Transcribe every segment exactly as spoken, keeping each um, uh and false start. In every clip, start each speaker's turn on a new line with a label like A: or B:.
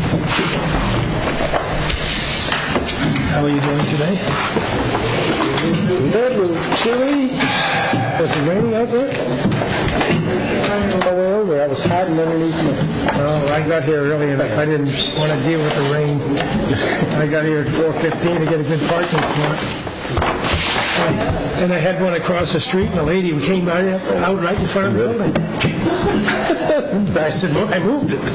A: How are you doing today? Good. Was it chilly? Was it raining out there? All the way over. I was hiding underneath me. Oh, I got here early enough. I didn't want to deal with the rain. I got here at four fifteen to get a good parking spot. And I had one across the street, and a lady came out, out right in front of the building. I said, well, I moved it.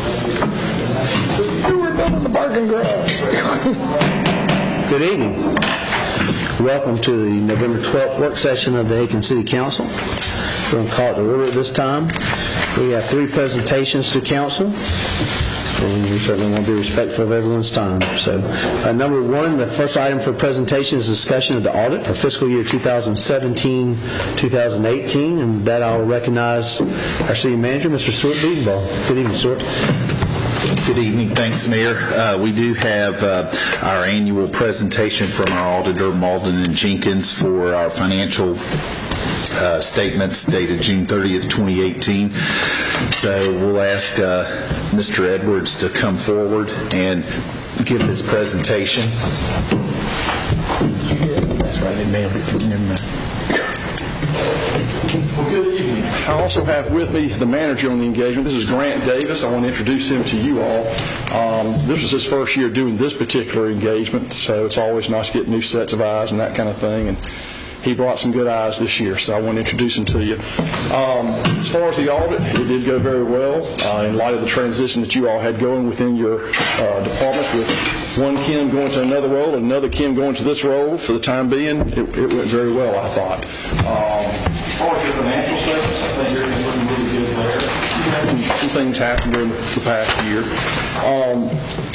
A: You were building the parking garage.
B: Good evening. Welcome to the November twelfth work session of the Aiken City Council. We're going to call it to order this time. We have three presentations to council, and we certainly want to be respectful of everyone's time. So, uh, number one, the first item for presentation is discussion of the audit for fiscal year two thousand seventeen to two thousand eighteen, and with that I'll recognize our city manager, Mister Stuart Bedenbaugh. Good evening, Stuart.
C: Good evening. Thanks, Mayor. Uh, we do have uh, our annual presentation from our auditor, Malden and Jenkins, for our financial uh, statements dated June thirtieth, twenty eighteen. So we'll ask uh, Mister Edwards to come forward and give his presentation.
A: That's right. They mailed it to him.
D: Well, good evening. I also have with me the manager on the engagement. This is Grant Davis. I want to introduce him to you all. Um, this is his first year doing this particular engagement, so it's always nice to get new sets of eyes and that kind of thing. And he brought some good eyes this year, so I want to introduce him to you. Um, as far as the audit, it did go very well uh, in light of the transition that you all had going within your uh, departments, with one Kim going to another role and another Kim going to this role. For the time being, it, it went very well, I thought. Um, as far as your financial statements, I think everything's looking really good there. Some things happened during the past year. Um,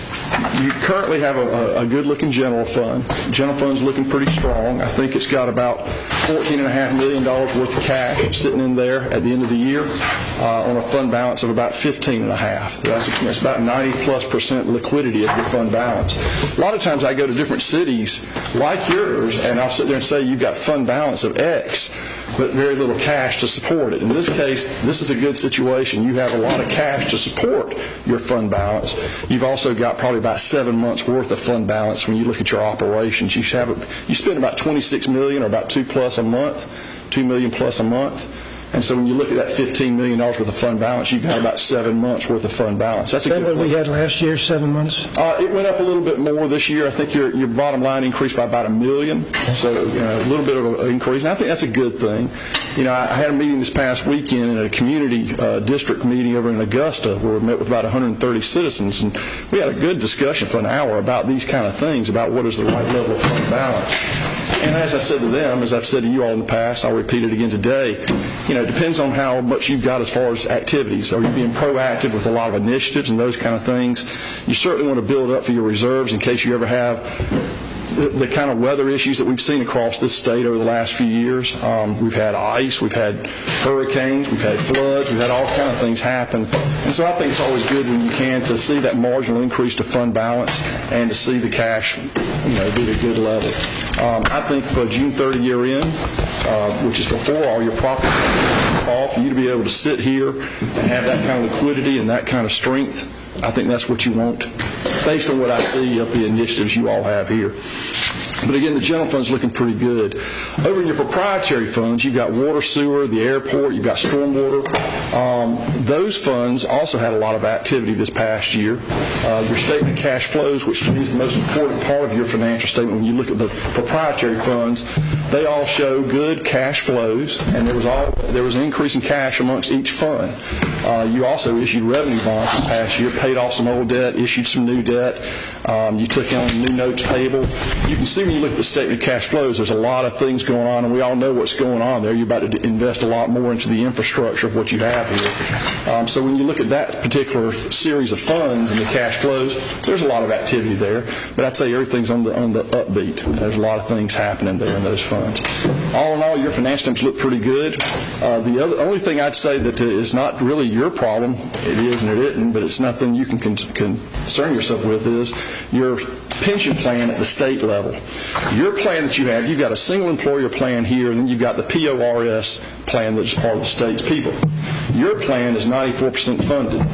D: You currently have a, a good-looking general fund. General fund's looking pretty strong. I think it's got about fourteen point five million dollars worth of cash sitting in there at the end of the year uh, on a fund balance of about fifteen point five. That's, that's about ninety plus percent liquidity of your fund balance. A lot of times I go to different cities like yours, and I'll sit there and say you've got fund balance of X, but very little cash to support it. In this case, this is a good situation. You have a lot of cash to support your fund balance. You've also got probably about seven months worth of fund balance when you look at your operations. You have you spend about twenty-six million dollars or about two plus a month, two million plus a month. And so when you look at that fifteen million dollars worth of fund balance, you've got about seven months worth of fund balance. That's a good
A: what we had last year, seven months?
D: Uh, it went up a little bit more this year. I think your your bottom line increased by about a million, so you know, a little bit of an increase. And I think that's a good thing. You know, I had a meeting this past weekend in a community uh, district meeting over in Augusta where we met with about one hundred thirty citizens, and we had a good discussion for an hour about these kind of things, about what is the right level of fund balance. And as I said to them, as I've said to you all in the past, I'll repeat it again today, you know, it depends on how much you've got as far as activities. Are you being proactive with a lot of initiatives and those kind of things? You certainly want to build up for your reserves in case you ever have the, the kind of weather issues that we've seen across this state over the last few years. Um, we've had ice, we've had hurricanes, we've had floods, we've had all kind of things happen. And so I think it's always good when you can to see that marginal increase to fund balance and to see the cash, you know, be at a good level. Um, I think for June thirtieth year end, uh, which is before all your property off, for you to be able to sit here and have that kind of liquidity and that kind of strength, I think that's what you want, based on what I see of the initiatives you all have here. But again, the general fund's looking pretty good. Over in your proprietary funds, you've got water, sewer, the airport, you've got stormwater. Um, those funds also had a lot of activity this past year. Uh, your statement of cash flows, which to me is the most important part of your financial statement when you look at the proprietary funds, they all show good cash flows, and there was all there was an increase in cash amongst each fund. Uh, you also issued revenue bonds this past year, paid off some old debt, issued some new debt. Um, you took on new notes payable. You can see when you look at the statement of cash flows, there's a lot of things going on, and we all know what's going on there. You're about to invest a lot more into the infrastructure of what you have here. Um, so when you look at that particular series of funds and the cash flows, there's a lot of activity there. But I'd say everything's on the on the upbeat. There's a lot of things happening there in those funds. All in all, your financial statements look pretty good. Uh, the other, only thing I'd say that is not really your problem, it is and it isn't, but it's nothing you can con- concern yourself with, is your pension plan at the state level. Your plan that you have, you've got a single employer plan here, and then you've got the P O R S plan that's part of the state's people. Your plan is ninety-four percent funded.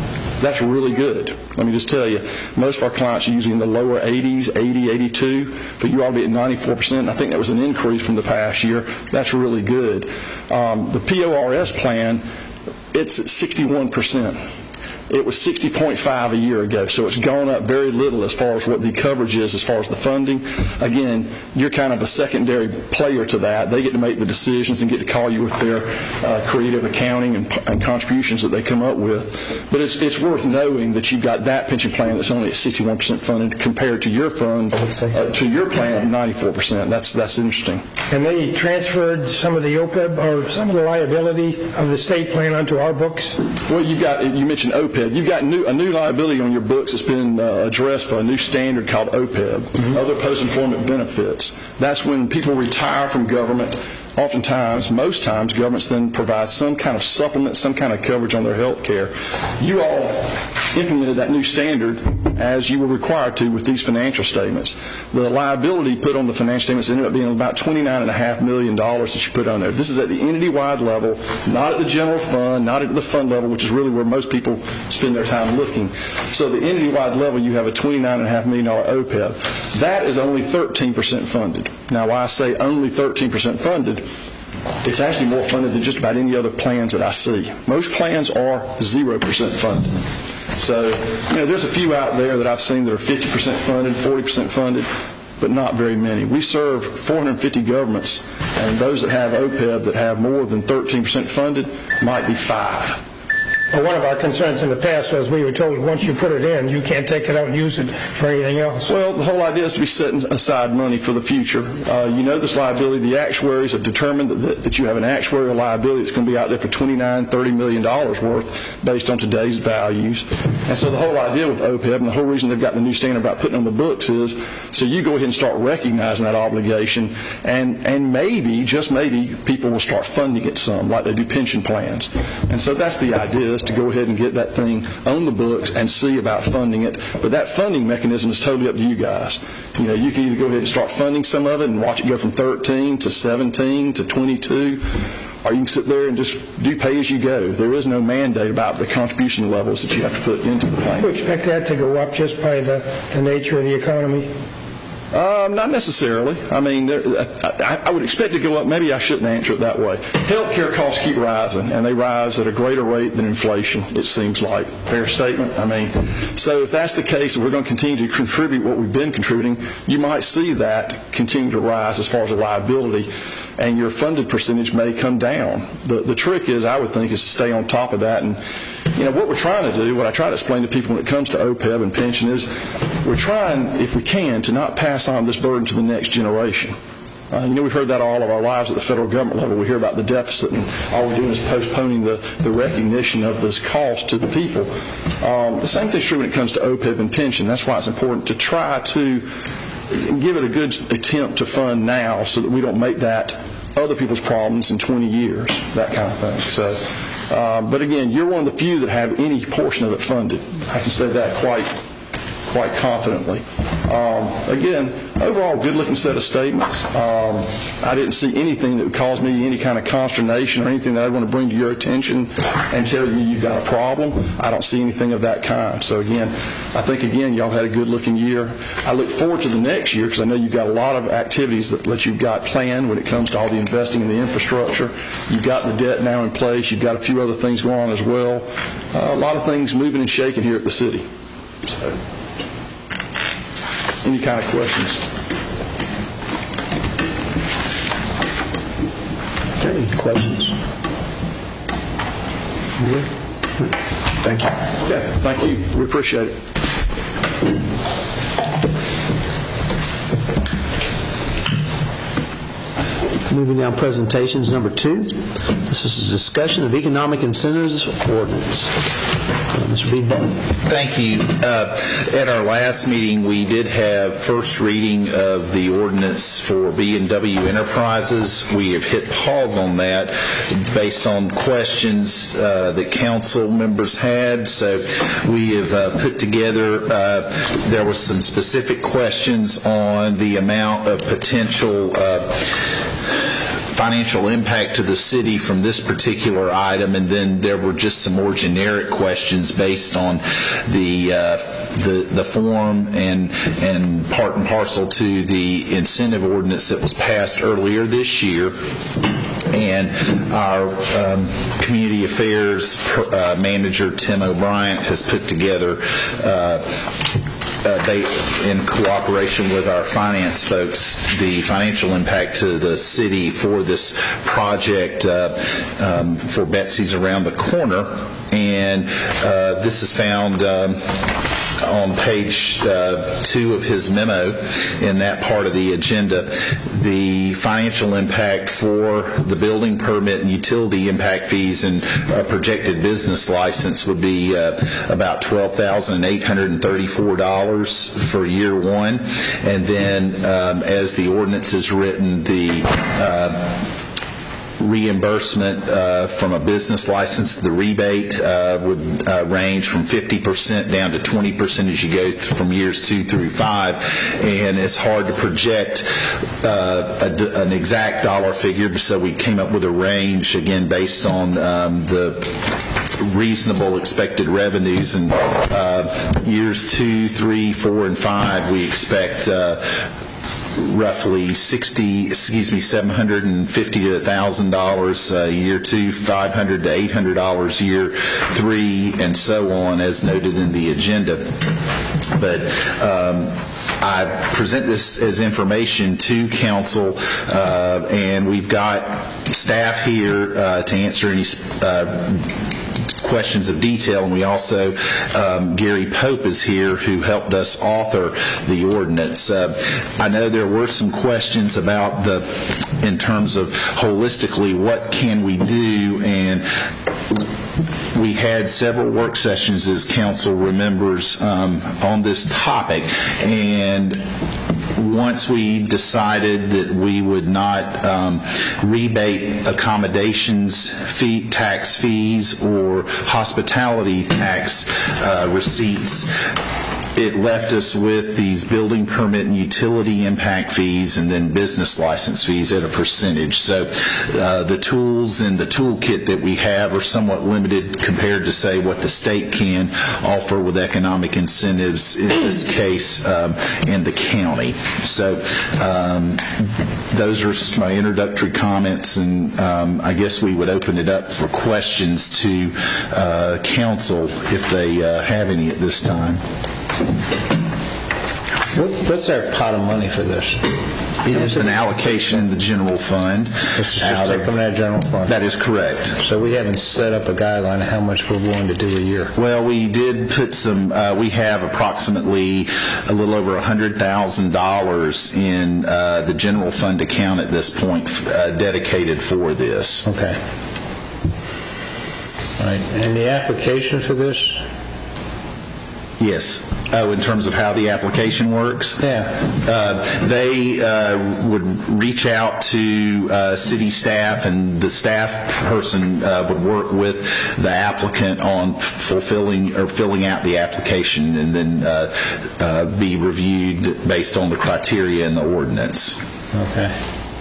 D: That's really good. Let me just tell you, most of our clients are usually in the lower eighties, eighty, eighty-two, but you ought to be at ninety-four percent. I think that was an increase from the past year. That's really good. Um, the P O R S plan, it's at sixty-one percent. It was sixty point five a year ago, so it's gone up very little as far as what the coverage is, as far as the funding. Again, you're kind of a secondary player to that. They get to make the decisions and get to call you with their uh, creative accounting and, and contributions that they come up with. But it's it's worth knowing that you've got that pension plan that's only at sixty-one percent funded compared to your fund, uh, to your plan of ninety-four percent. That's that's interesting.
A: And they transferred some of the O P E B or some of the liability of the state plan onto our books?
D: Well, you've got, you mentioned O P E B. You've got new, a new liability on your books that's been uh, addressed by a new standard called O P E B, mm-hmm. Other Post-Employment Benefits. That's when people retire from government. Oftentimes, most times, governments then provide some kind of supplement, some kind of coverage on their health care. You all implemented that new standard as you were required to with these financial statements. The liability put on the financial statements ended up being about twenty-nine point five million dollars that you put on there. This is at the entity-wide level, not at the general fund, not at the fund level, which is really where most people spend their time looking. So at the entity-wide level, you have a twenty-nine point five million dollars O P E B. That is only thirteen percent funded. Now, why I say only thirteen percent funded, it's actually more funded than just about any other plans that I see. Most plans are zero percent funded. So, you know, there's a few out there that I've seen that are fifty percent funded, forty percent funded, but not very many. We serve four hundred fifty governments, and those that have O P E B that have more than thirteen percent funded might be five.
A: Well, one of our concerns in the past was we were told once you put it in, you can't take it out and use it for anything else.
D: Well, the whole idea is to be setting aside money for the future. Uh, you know this liability, the actuaries have determined that, that you have an actuarial liability that's going to be out there for twenty-nine, thirty million dollars worth based on today's values. And so the whole idea with O P E B and the whole reason they've got the new standard about putting on the books is so you go ahead and start recognizing that obligation, and, and maybe, just maybe, people will start funding it some, like they do pension plans. And so that's the idea, is to go ahead and get that thing on the books and see about funding it. But that funding mechanism is totally up to you guys. You know, you can either go ahead and start funding some of it and watch it go from thirteen to seventeen to twenty-two, or you can sit there and just do pay as you go. There is no mandate about the contribution levels that you have to put into the plan.
A: Do you expect that to go up just by the, the nature of the economy?
D: Um, not necessarily. I mean, there, I, I would expect it to go up. Maybe I shouldn't answer it that way. Healthcare costs keep rising, and they rise at a greater rate than inflation, it seems like. Fair statement? I mean, so if that's the case, and we're going to continue to contribute what we've been contributing, you might see that continue to rise as far as a liability, and your funded percentage may come down. The, the trick is, I would think, is to stay on top of that. And you know, what we're trying to do, what I try to explain to people when it comes to O P E B and pension is we're trying, if we can, to not pass on this burden to the next generation. Uh, you know, we've heard that all of our lives at the federal government level. We hear about the deficit, and all we're doing is postponing the, the recognition of this cost to the people. Um, the same thing's true when it comes to O P E B and pension. That's why it's important to try to give it a good attempt to fund now so that we don't make that other people's problems in twenty years, that kind of thing. So. Uh, but again, you're one of the few that have any portion of it funded. I can say that quite quite confidently. Um, again, overall, good-looking set of statements. Um, I didn't see anything that would cause me any kind of consternation or anything that I'd want to bring to your attention and tell you you've got a problem. I don't see anything of that kind. So again, I think, again, y'all had a good-looking year. I look forward to the next year because I know you've got a lot of activities that, that you've got planned when it comes to all the investing in the infrastructure. You've got the debt now in place. You've got a few other things going on as well. Uh, a lot of things moving and shaking here at the city. So. Any kind of questions?
B: Any questions? Good. Thank you.
D: Okay, thank you. We appreciate it.
B: Moving down, presentations number two. This is a discussion of economic incentives ordinance. Uh, Mister Beedball.
C: Thank you. Uh, at our last meeting, we did have first reading of the ordinance for B and W Enterprises. We have hit pause on that based on questions uh, that council members had. So we have uh, put together, uh, there were some specific questions on the amount of potential uh, financial impact to the city from this particular item, and then there were just some more generic questions based on the uh, the, the form and and part and parcel to the incentive ordinance that was passed earlier this year. And our um, community affairs uh, manager, Tim O'Brien, has put together uh, Uh, they, in cooperation with our finance folks, the financial impact to the city for this project uh, um, for Betsy's Around the Corner. And uh, this is found um, on page uh, two of his memo in that part of the agenda. The financial impact for the building permit and utility impact fees and uh, projected business license would be uh, about twelve thousand eight hundred thirty-four dollars for year one. And then um, as the ordinance is written, the uh, reimbursement uh, from a business license, the rebate uh, would uh, range from fifty percent down to twenty percent as you go th- from years two through five. And it's hard to project uh, a d- an exact dollar figure, so we came up with a range, again, based on um, the reasonable expected revenues. And uh, years two, three, four, and five, we expect uh, roughly sixty, excuse me, seven hundred fifty to one thousand dollars uh, year two, five hundred to eight hundred dollars year three, and so on, as noted in the agenda. But um, I present this as information to council, uh, and we've got staff here uh, to answer any uh, questions of detail, and we also, um, Gary Pope is here, who helped us author the ordinance. Uh, I know there were some questions about the, in terms of holistically, what can we do, and we had several work sessions, as council remembers, um, on this topic, and once we decided that we would not um, rebate accommodations fee, tax fees or hospitality tax uh, receipts, it left us with these building permit and utility impact fees and then business license fees at a percentage. So uh, the tools and the toolkit that we have are somewhat limited compared to, say, what the state can offer with economic incentives, in this case, um, in the county. So um, those are my introductory comments, and um, I guess we would open it up for questions to uh, council if they uh, have any at this time.
E: What, what's our pot of money for this?
C: It is an allocation in the general fund.
E: This is just taken from that general fund?
C: That is correct.
E: So we haven't set up a guideline of how much we're willing to do a year?
C: Well, we did put some, uh, we have approximately a little over one hundred thousand dollars in uh, the general fund account at this point uh, dedicated for this.
E: Okay. All right. And the application for this?
C: Yes. Oh, in terms of how the application works?
E: Yeah.
C: Uh, they uh, would reach out to uh, city staff, and the staff person uh, would work with the applicant on fulfilling or filling out the application, and then uh, uh, be reviewed based on the criteria in the ordinance.
E: Okay.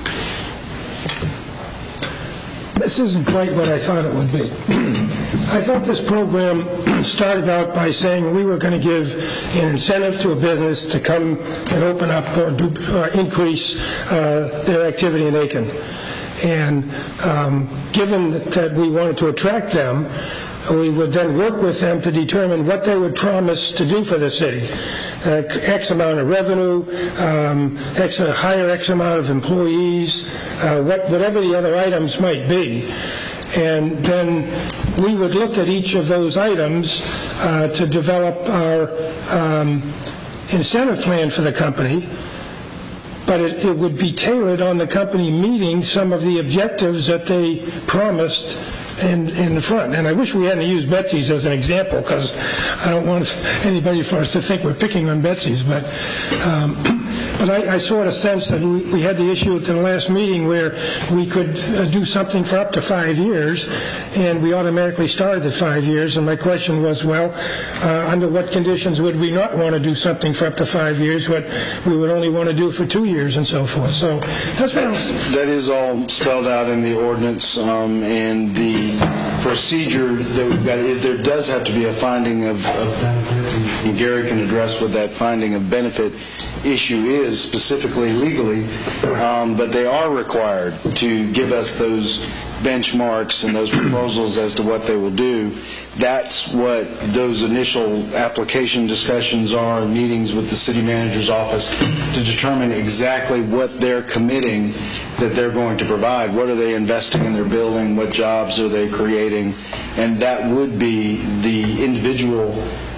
A: This isn't quite what I thought it would be. I thought this program started out by saying we were going to give an incentive to a business to come and open up or, do, or increase uh, their activity in Aiken. And um, given that, that we wanted to attract them, we would then work with them to determine what they would promise to do for the city. Uh, X amount of revenue, um, X, a higher X amount of employees, uh, what, whatever the other items might be. And then we would look at each of those items uh, to develop our um, incentive plan for the company. But it, it would be tailored on the company meeting some of the objectives that they promised in, in the front. And I wish we hadn't used Betsy's as an example, because I don't want anybody for us to think we're picking on Betsy's. But um, but I, I sort of sense that we, we had the issue at the last meeting where we could uh, do something for up to five years, and we automatically started at five years. And my question was, well, uh, under what conditions would we not want to do something for up to five years, what we would only want to do for two years and so forth. So that's what I was...
F: That is all spelled out in the ordinance, um, and the procedure that we've got is there does have to be a finding of, of benefit, and Gary can address what that finding of benefit issue is specifically legally, um, but they are required to give us those benchmarks and those proposals as to what they will do. That's what those initial application discussions are, meetings with the city manager's office to determine exactly what they're committing that they're going to provide. What are they investing in their building? What jobs are they creating? And that would be the individual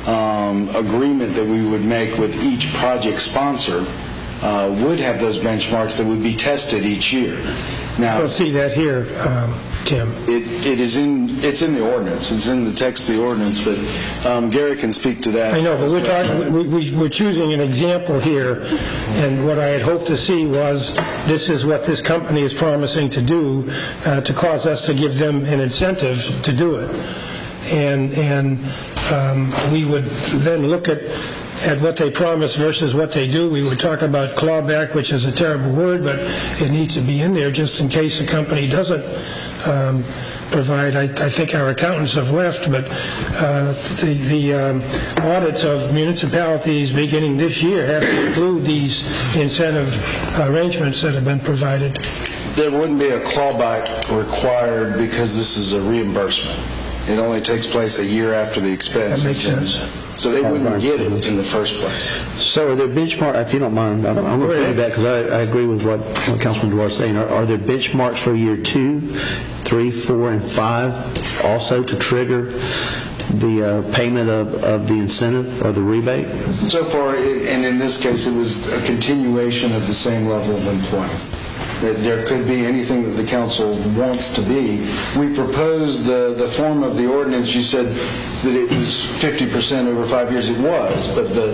F: um, agreement that we would make with each project sponsor. Uh, would have those benchmarks that would be tested each year. Now,
A: I don't see that here, um, Tim.
F: It, it is in it's in the ordinance. It's in the text of the ordinance, but um, Gary can speak to that.
A: I know, but we're talking. We, we, we're choosing an example here, and what I had hoped to see was this is what this company is promising to do uh, to cause us to give them an incentive to do it, and and um, we would then look at. at what they promise versus what they do. We would talk about clawback, which is a terrible word, but it needs to be in there just in case the company doesn't um, provide. I, I think our accountants have left, but uh, the, the um, audits of municipalities beginning this year have to include these incentive arrangements that have been provided.
F: There wouldn't be a clawback required because this is a reimbursement. It only takes place a year after the expense.
A: That makes sense.
F: So they wouldn't get it in the first place.
B: So are there benchmarks, if you don't mind, I'm, I'm going to put that because I, I agree with what, what Councilman Duarte is saying. Are, are there benchmarks for year two, three, four, and five also to trigger the uh, payment of, of the incentive or the rebate?
F: So far, it, and in this case, it was a continuation of the same level of employment. That there could be anything that the council wants to be. We proposed the, the form of the ordinance. You said that it was fifty percent over five years. It was, but the,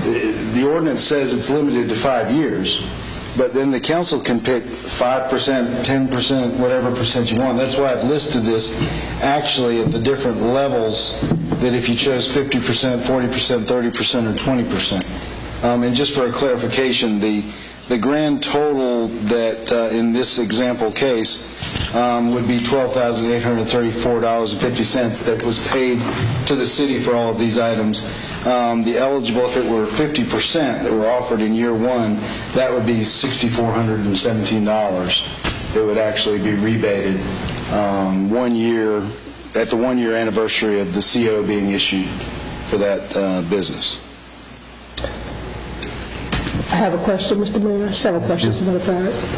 F: the the ordinance says it's limited to five years. But then the council can pick five percent, ten percent, whatever percent you want. That's why I've listed this actually at the different levels, that if you chose fifty percent, forty percent, thirty percent, or twenty percent. Um, and just for a clarification, the The grand total that uh, in this example case um, would be twelve thousand eight hundred thirty-four dollars and fifty cents that was paid to the city for all of these items. Um, the eligible, if it were fifty percent that were offered in year one, that would be six thousand four hundred seventeen dollars that would actually be rebated um, one year at the one-year anniversary of the C O being issued for that uh, business.
G: I have a question, Mister Mayor. Several questions, as a matter of fact.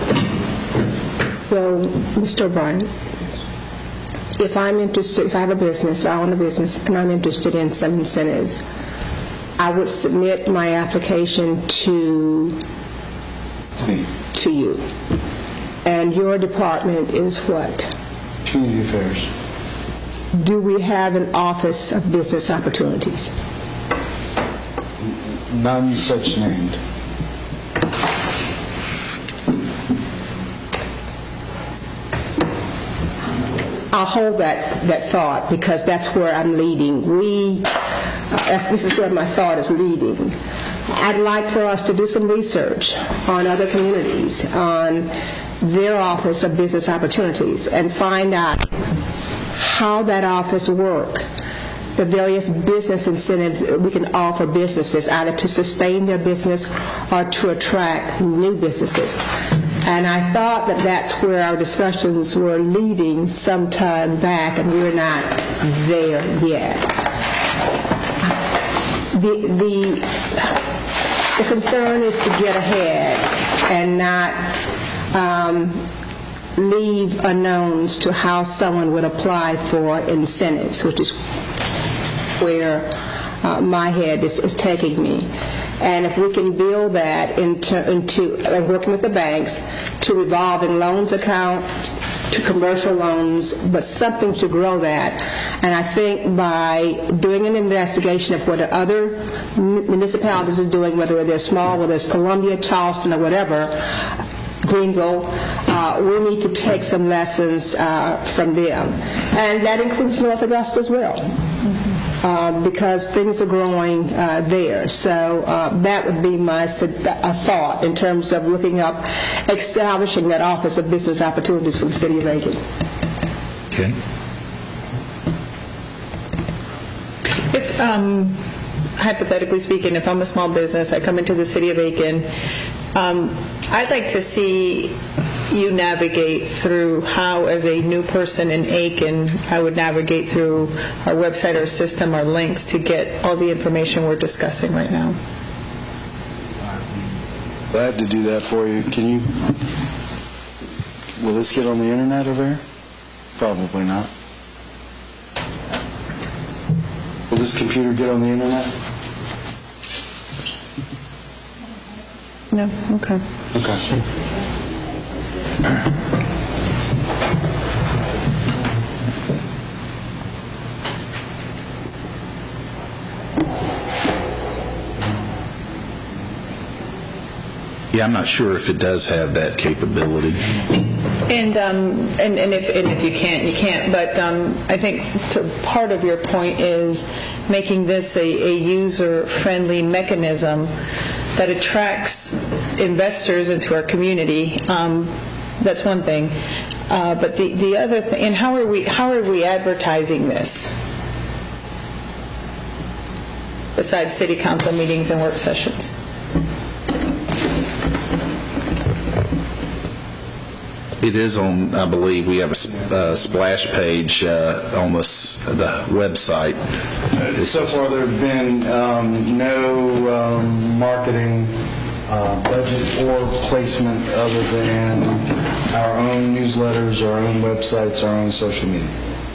G: So, Mister O'Brien, if I'm interested, if I have a business, if I own a business, and I'm interested in some incentives, I would submit my application to
F: Me.
G: to you. And your department is what?
F: Community Affairs.
G: Do we have an Office of Business Opportunities?
F: None such named.
G: I'll hold that, that thought because that's where I'm leading. We, uh, this is where my thought is leading. I'd like for us to do some research on other communities, on their Office of Business Opportunities, and find out how that office works. The various business incentives we can offer businesses, either to sustain their business or to attract new businesses. And I thought that that's where our discussions were leading some time back, and we're not there yet. The, the, the concern is to get ahead and not um, leave unknowns to how someone would apply for incentives, which is where uh, my head is, is taking me. And if we can build that into, into uh, working with the banks, to revolving loans accounts, to commercial loans, but something to grow that. And I think by doing an investigation of what other municipalities are doing, whether they're small, whether it's Columbia, Charleston, or whatever, Greenville, uh, we need to take some lessons uh, from them. And that includes North Augusta as well. Uh, because things are growing uh, there. So uh, that would be my a thought in terms of looking up, establishing that Office of Business Opportunities for the City of Aiken.
C: Okay.
H: If, um, hypothetically speaking, if I'm a small business, I come into the City of Aiken, um, I'd like to see you navigate through how, as a new person in Aiken, I would navigate through our website, our system, our links to get all the information we're discussing right now.
F: Glad to do that for you. Can you, will this get on the internet over here? Probably not. Will this computer get on the internet?
H: No? Okay.
F: Okay.
C: Yeah, I'm not sure if it does have that capability.
H: And um, and, and, if, and if you can't, you can't. But um, I think to, part of your point is making this a, a user-friendly mechanism that attracts investors into our community. Um, that's one thing. Uh, but the, the other thing, and how are we how are we advertising this? Besides city council meetings and work sessions.
C: It is on, I believe, we have a uh, splash page uh, on this, the website.
F: Uh, so far there have been um, no um, marketing uh, budget or placement other than our own newsletters, our own websites, our own social media.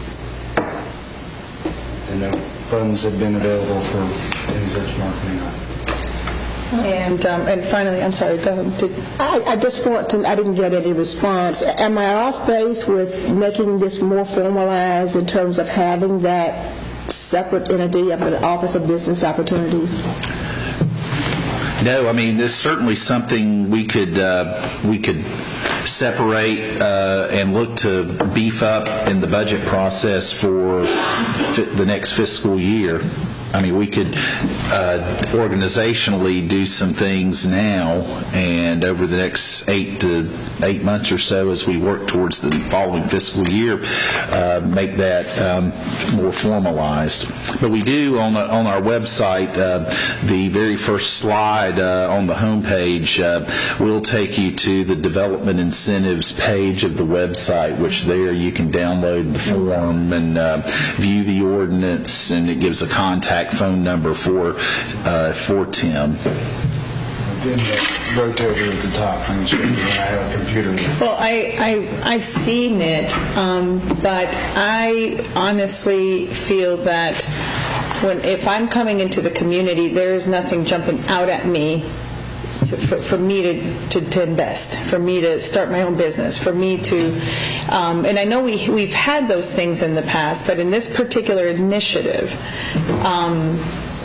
F: And no funds have been available for any such marketing.
H: And um, and finally, I'm sorry, go ahead. Did,
G: I, I just want to, I didn't get any response. Am I off base with making this more formalized in terms of having that separate entity of the Office of Business Opportunities?
C: No, I mean, there's certainly something we could uh, we could separate uh, and look to beef up in the budget process for fi- the next fiscal year. I mean, we could uh, organizationally do some things now, and over the next eight to eight months or so, as we work towards the following fiscal year, uh, make that um, more formalized. But we do on the, on our website, uh, the very first slide uh, on the homepage uh, will take you to the development incentives page of the website, which there you can download the form and uh, view the ordinance, and it gives a contact phone number for uh, for Tim.
F: It's in the rotator at the top. I'm sure when I have a computer.
H: well, I, I I've seen it, um, but I honestly feel that when if I'm coming into the community, there is nothing jumping out at me. To, for, for me to, to, to invest, for me to start my own business, for me to, um, and I know we, we've had those things in the past, but in this particular initiative, um,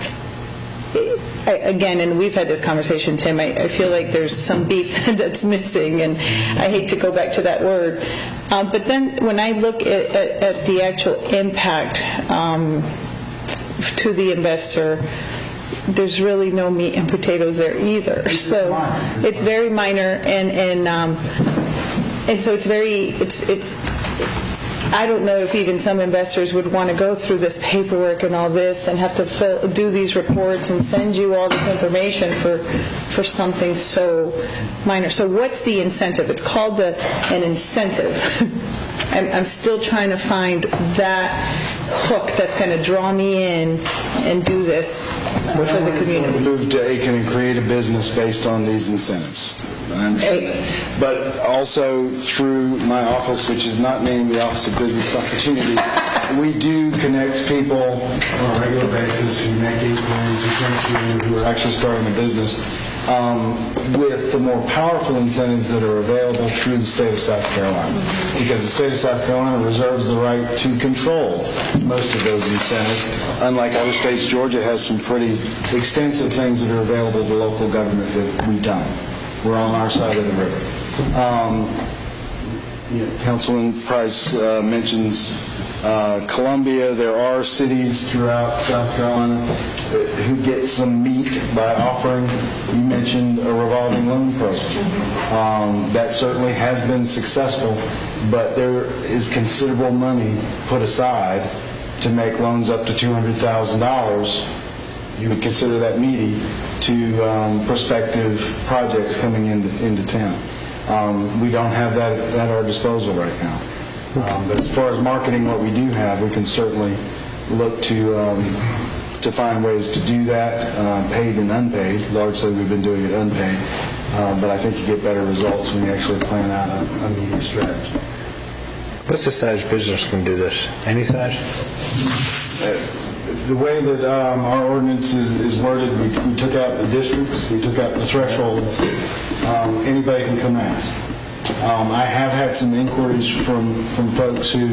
H: I, again, and we've had this conversation, Tim, I, I feel like there's some beef that's missing, and I hate to go back to that word. Um, but then when I look at, at, at the actual impact um, to the investor, there's really no meat and potatoes there either. So it's very minor, and and um, and so it's very it's it's. I don't know if even some investors would want to go through this paperwork and all this and have to fill, do these reports and send you all this information for for something so minor. So what's the incentive? It's called the, an incentive. I'm, I'm still trying to find that hook that's going to draw me in and do this for the community.
F: Move to Aiken and create a business based on these incentives. I understand. But also through my office, which is not named the Office of Business Opportunity, we do connect people on a regular basis who make inquiries, who come to you, who are actually starting a business. um, with the more powerful incentives that are available through the state of South Carolina. Because the state of South Carolina reserves the right to control most of those incentives. Unlike other states, Georgia has some pretty extensive things that are available to local government that we don't. We're on our side of the river. Um, you know, Councilman Price uh, mentions uh, Columbia. There are cities throughout South Carolina who get some meat by offering, you mentioned, a revolving loan program. Um, that certainly has been successful, but there is considerable money put aside to make loans up to two hundred thousand dollars. You would consider that meaty to um, prospective projects coming into, into town. Um, we don't have that at our disposal right now. Um, but as far as marketing what we do have, we can certainly look to um, to find ways to do that, uh, paid and unpaid. Largely we've been doing it unpaid, um, but I think you get better results when you actually plan out a, a media strategy.
E: What's the size business can do this? Any size?
F: Uh, The way that um, our ordinance is, is worded, we, we took out the districts, we took out the thresholds. Um, anybody can come ask. Um, I have had some inquiries from, from folks who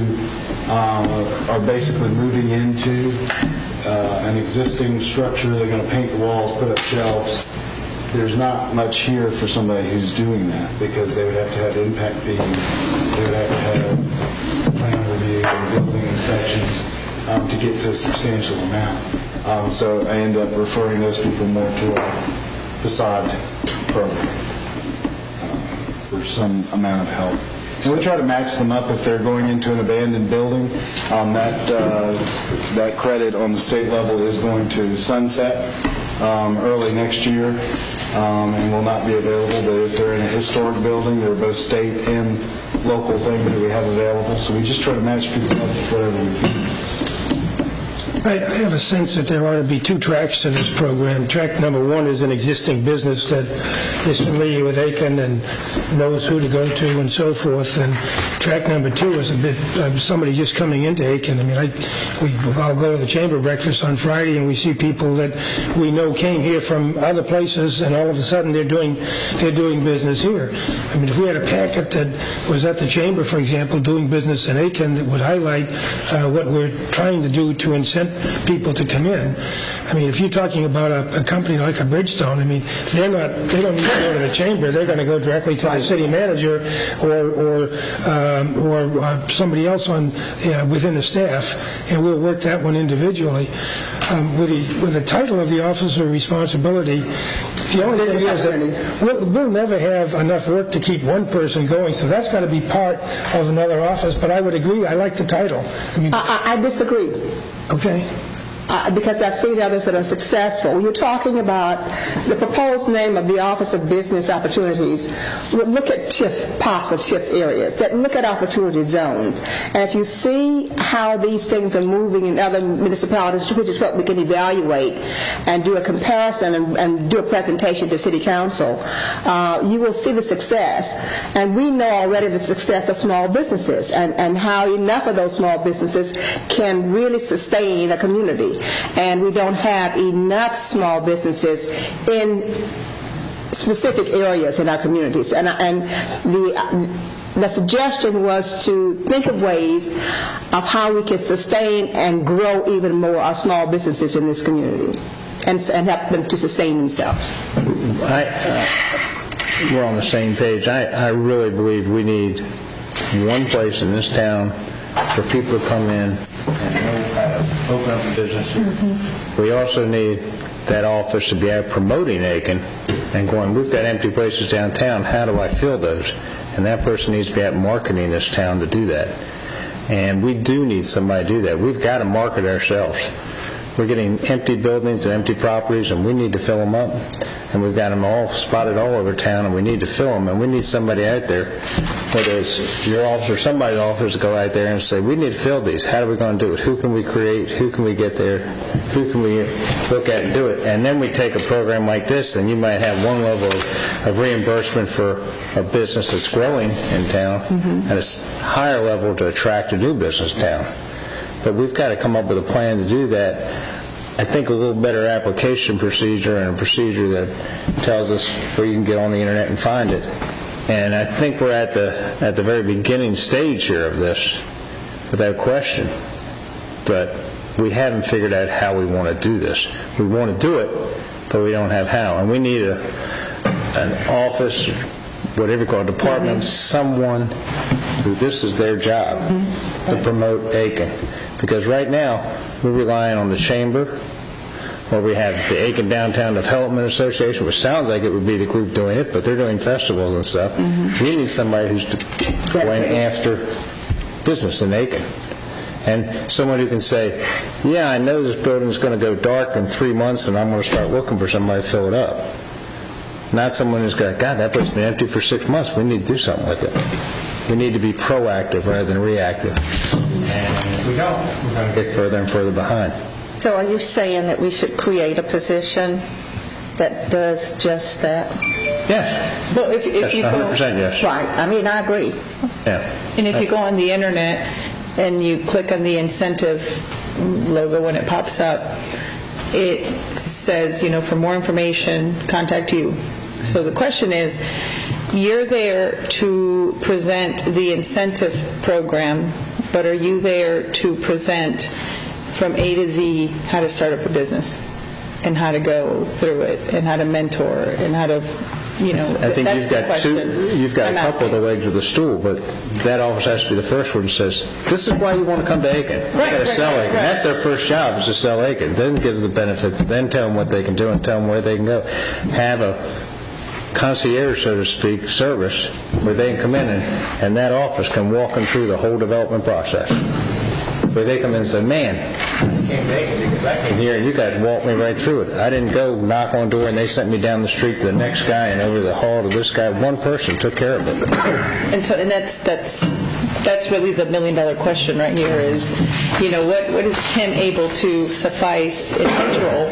F: uh, are basically moving into uh, an existing structure. They're going to paint the walls, put up shelves. There's not much here for somebody who's doing that because they would have to have impact fees. They would have to have plan review and building inspections. Um, to get to a substantial amount. Um, so I end up referring those people more to a facade program uh, for some amount of help. And we try to match them up if they're going into an abandoned building. Um, that, uh, that credit on the state level is going to sunset um, early next year um, and will not be available. But if they're in a historic building, they're both state and local things that we have available. So we just try to match people up with whatever we can.
A: I I have a sense that there ought to be two tracks to this program. Track number one is an existing business that is familiar with Aiken and knows who to go to and so forth. And track number two is a bit uh, somebody just coming into Aiken. I mean, I, we, I'll go to the chamber breakfast on Friday and we see people that we know came here from other places and all of a sudden they're doing they're doing business here. I mean, if we had a packet that was at the chamber, for example, doing business in Aiken that would highlight uh, what we're trying to do to incent people to come in. I mean, if you're talking about a, a company like a Bridgestone, I mean, they're not, they don't need to go to the chamber. They're going to go directly to the city manager or or um, or uh, somebody else on uh, within the staff, and we'll work that one individually. Um, with the with the title of the office of responsibility, the only thing is that we'll, we'll never have enough work to keep one person going, so that's got to be part of another office. But I would agree. I like the title. I mean,
G: I, I disagree.
A: Okay.
G: Uh, because I've seen others that are successful. You're talking about the proposed name of the Office of Business Opportunities. Look at TIF, possible TIF areas. That look at opportunity zones. And if you see how these things are moving in other municipalities, which is what we can evaluate and do a comparison and, and do a presentation to City Council, uh, you will see the success. And we know already the success of small businesses and, and how enough of those small businesses can really sustain a community. And we don't have enough small businesses in specific areas in our communities. And, and the, the suggestion was to think of ways of how we can sustain and grow even more our small businesses in this community and, and help them to sustain themselves.
E: I, uh, we're on the same page. I, I really believe we need one place in this town for people to come in and know how to open up a business. Mm-hmm. We also need that office to be out promoting Aiken and going, we've got empty places downtown, how do I fill those? And that person needs to be out marketing this town to do that. And we do need somebody to do that. We've got to market ourselves. We're getting empty buildings and empty properties, and we need to fill them up. And we've got them all spotted all over town, and we need to fill them. And we need somebody out there, whether it's your office or somebody's office, to go out there and say, we need to fill these. How are we going to do it? Who can we create? Who can we get there? Who can we look at and do it? And then we take a program like this, and you might have one level of, of reimbursement for a business that's growing in town, mm-hmm. and a higher level to attract a new business town. But we've got to come up with a plan to do that. I think a little better application procedure and a procedure that tells us where you can get on the internet and find it. And I think we're at the at the very beginning stage here of this, without question. But we haven't figured out how we want to do this. We want to do it, but we don't have how. And we need a an office, whatever you call it, department, mm-hmm. someone who this is their job mm-hmm. to promote Aiken. Because right now, we're relying on the chamber, or we have the Aiken Downtown Development Association, which sounds like it would be the group doing it, but they're doing festivals and stuff. Mm-hmm. We need somebody who's going after business in Aiken. And someone who can say, yeah, I know this building's going to go dark in three months and I'm going to start looking for somebody to fill it up. Not someone who's got, God, that place has been empty for six months. We need to do something with it. We need to be proactive rather than reactive. And if we don't, we're going to get further and further behind.
I: So are you saying that we should create a position that does just that?
E: Yes.
H: Well, if, if
E: yes,
H: you go,
E: one hundred percent yes.
I: Right. I mean, I agree.
E: Yeah.
H: And if you go on the internet and you click on the incentive logo when it pops up, it says, you know, for more information, contact you. So the question is, you're there to present the incentive program, but are you there to present from A to Z how to start up a business and how to go through it and how to mentor and how to, you know,
E: I think
H: that's
E: you've got two, you've got
H: I'm
E: a couple
H: asking.
E: of the legs of the stool, but that office has to be the first one that says, this is why you want to come to Aiken. You've
H: Right,
E: got to
H: right,
E: sell
H: right,
E: Aiken.
H: right.
E: That's their first job, is to sell Aiken. Then give the benefits, then tell them what they can do and tell them where they can go. Have a concierge, so to speak, service where they can come in and, and that office can walk them through the whole development process. Where they come in and say, man, I came to Aiken because I came here and you guys walked me right through it. I didn't go knock on the door and they sent me down the street to the next guy and over the hall to this guy. One person took care of it.
H: And so, and that's that's that's really the million dollar question right here is, you know, what what is Tim able to suffice in his role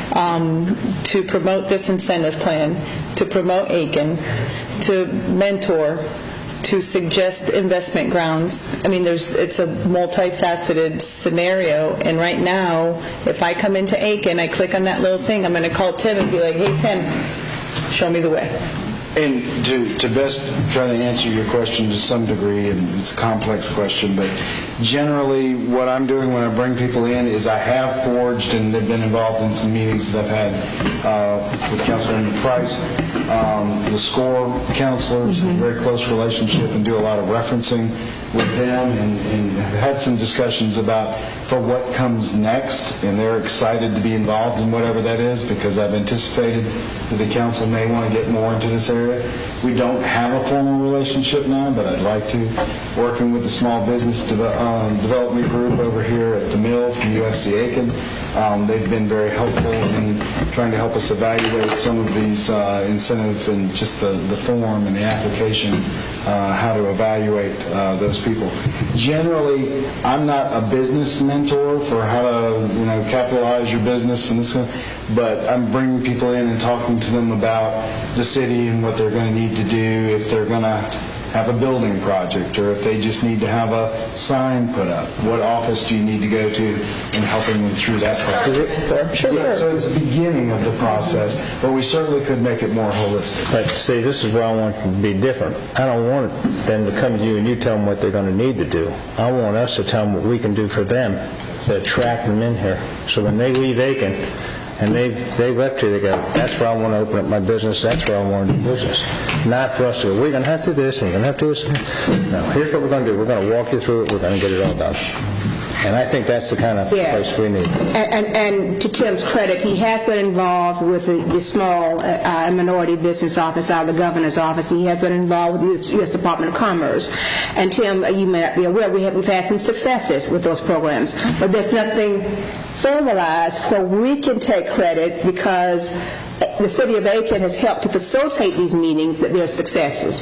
H: um, to promote this incentive plan, to promote Aiken, to mentor, to suggest investment grounds. I mean, there's it's a multifaceted scenario, and right now, if I come into Aiken, I click on that little thing, I'm going to call Tim and be like, hey, Tim, show me the way.
F: And to, to best try to answer your question to some degree, and it's a complex question, but generally what I'm doing when I bring people in is I have forged, and they've been involved in some meetings that I've had uh, with Councilman Price, um, the SCORE counselors, mm-hmm. a very close relationship, and do a lot of referencing with them, and, and have had some discussions about for what comes next, and they're excited to be involved in whatever that is, because I've anticipated that the council may want to get more into this area. We don't have a formal relationship now, but I'd like to. Working with the small business de- um, development group over here at the Mill from U S C Aiken, um, they've been very helpful in trying to help us evaluate some of these uh, incentive and just the, the form and the application, uh, how to evaluate uh, those people. Generally, I'm not a business mentor for how to, you know, capitalize your business and this kind of, but I'm bringing people in and talking to them about the city and what they're going to need to do if they're going to have a building project, or if they just need to have a sign put up. What office do you need to go to, and helping them through that process.
H: Sure, sure.
F: So it's the beginning of the process, but we certainly could make it more holistic.
E: But see, this is where I want it to be different. I don't want them to come to you and you tell them what they're going to need to do. I want us to tell them what we can do for them to attract them in here. So when they leave Aiken, and they've, they've left here, they go, that's where I want to open up my business, that's where I want to do business. Not for us to go, we're going to have to do this, and we're going to have to do this. No, here's what we're going to do. We're going to walk you through it, we're going to get it all done. And I think that's the kind of
G: Yes.
E: place we need.
G: And, and, and to Tim's credit, he has been involved with the, the small uh, minority business office out of the governor's office. He has been involved with the U S Department of Commerce. And Tim, you may not be aware, we have, we've had some successes with those programs. But there's nothing formalized where we can take credit because the city of Aiken has helped to facilitate these meetings, that they're successes.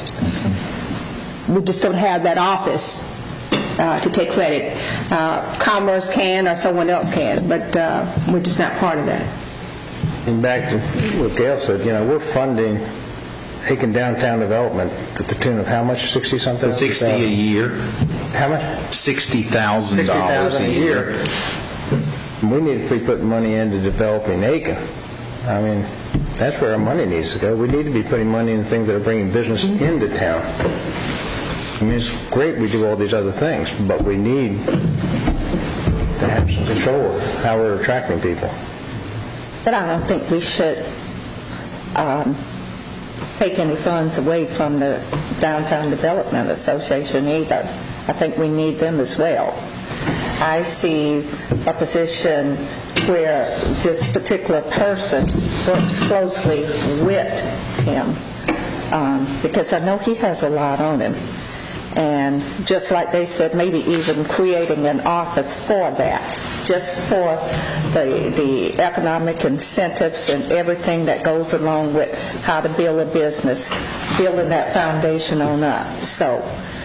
G: We just don't have that office uh, to take credit. Uh, Commerce can, or someone else can, but uh, we're just not part of that.
E: And back to what Gail said, you know, we're funding Aiken downtown development at the tune of how much? sixty something?
C: sixty a year.
E: How much?
C: sixty thousand dollars a year.
E: We need to be putting money into developing Aiken. I mean, that's where our money needs to go. We need to be putting money in things that are bringing business into town. I mean, it's great we do all these other things, but we need to have some control of how we're attracting people.
I: But I don't think we should um, take any funds away from the Downtown Development Association either. I think we need them as well. I see a position where this particular person works closely with Tim, um, because I know he has a lot on him. And just like they said, maybe even creating an office for that, just for the, the economic incentives and everything that goes along with how to build a business, building that foundation on up. So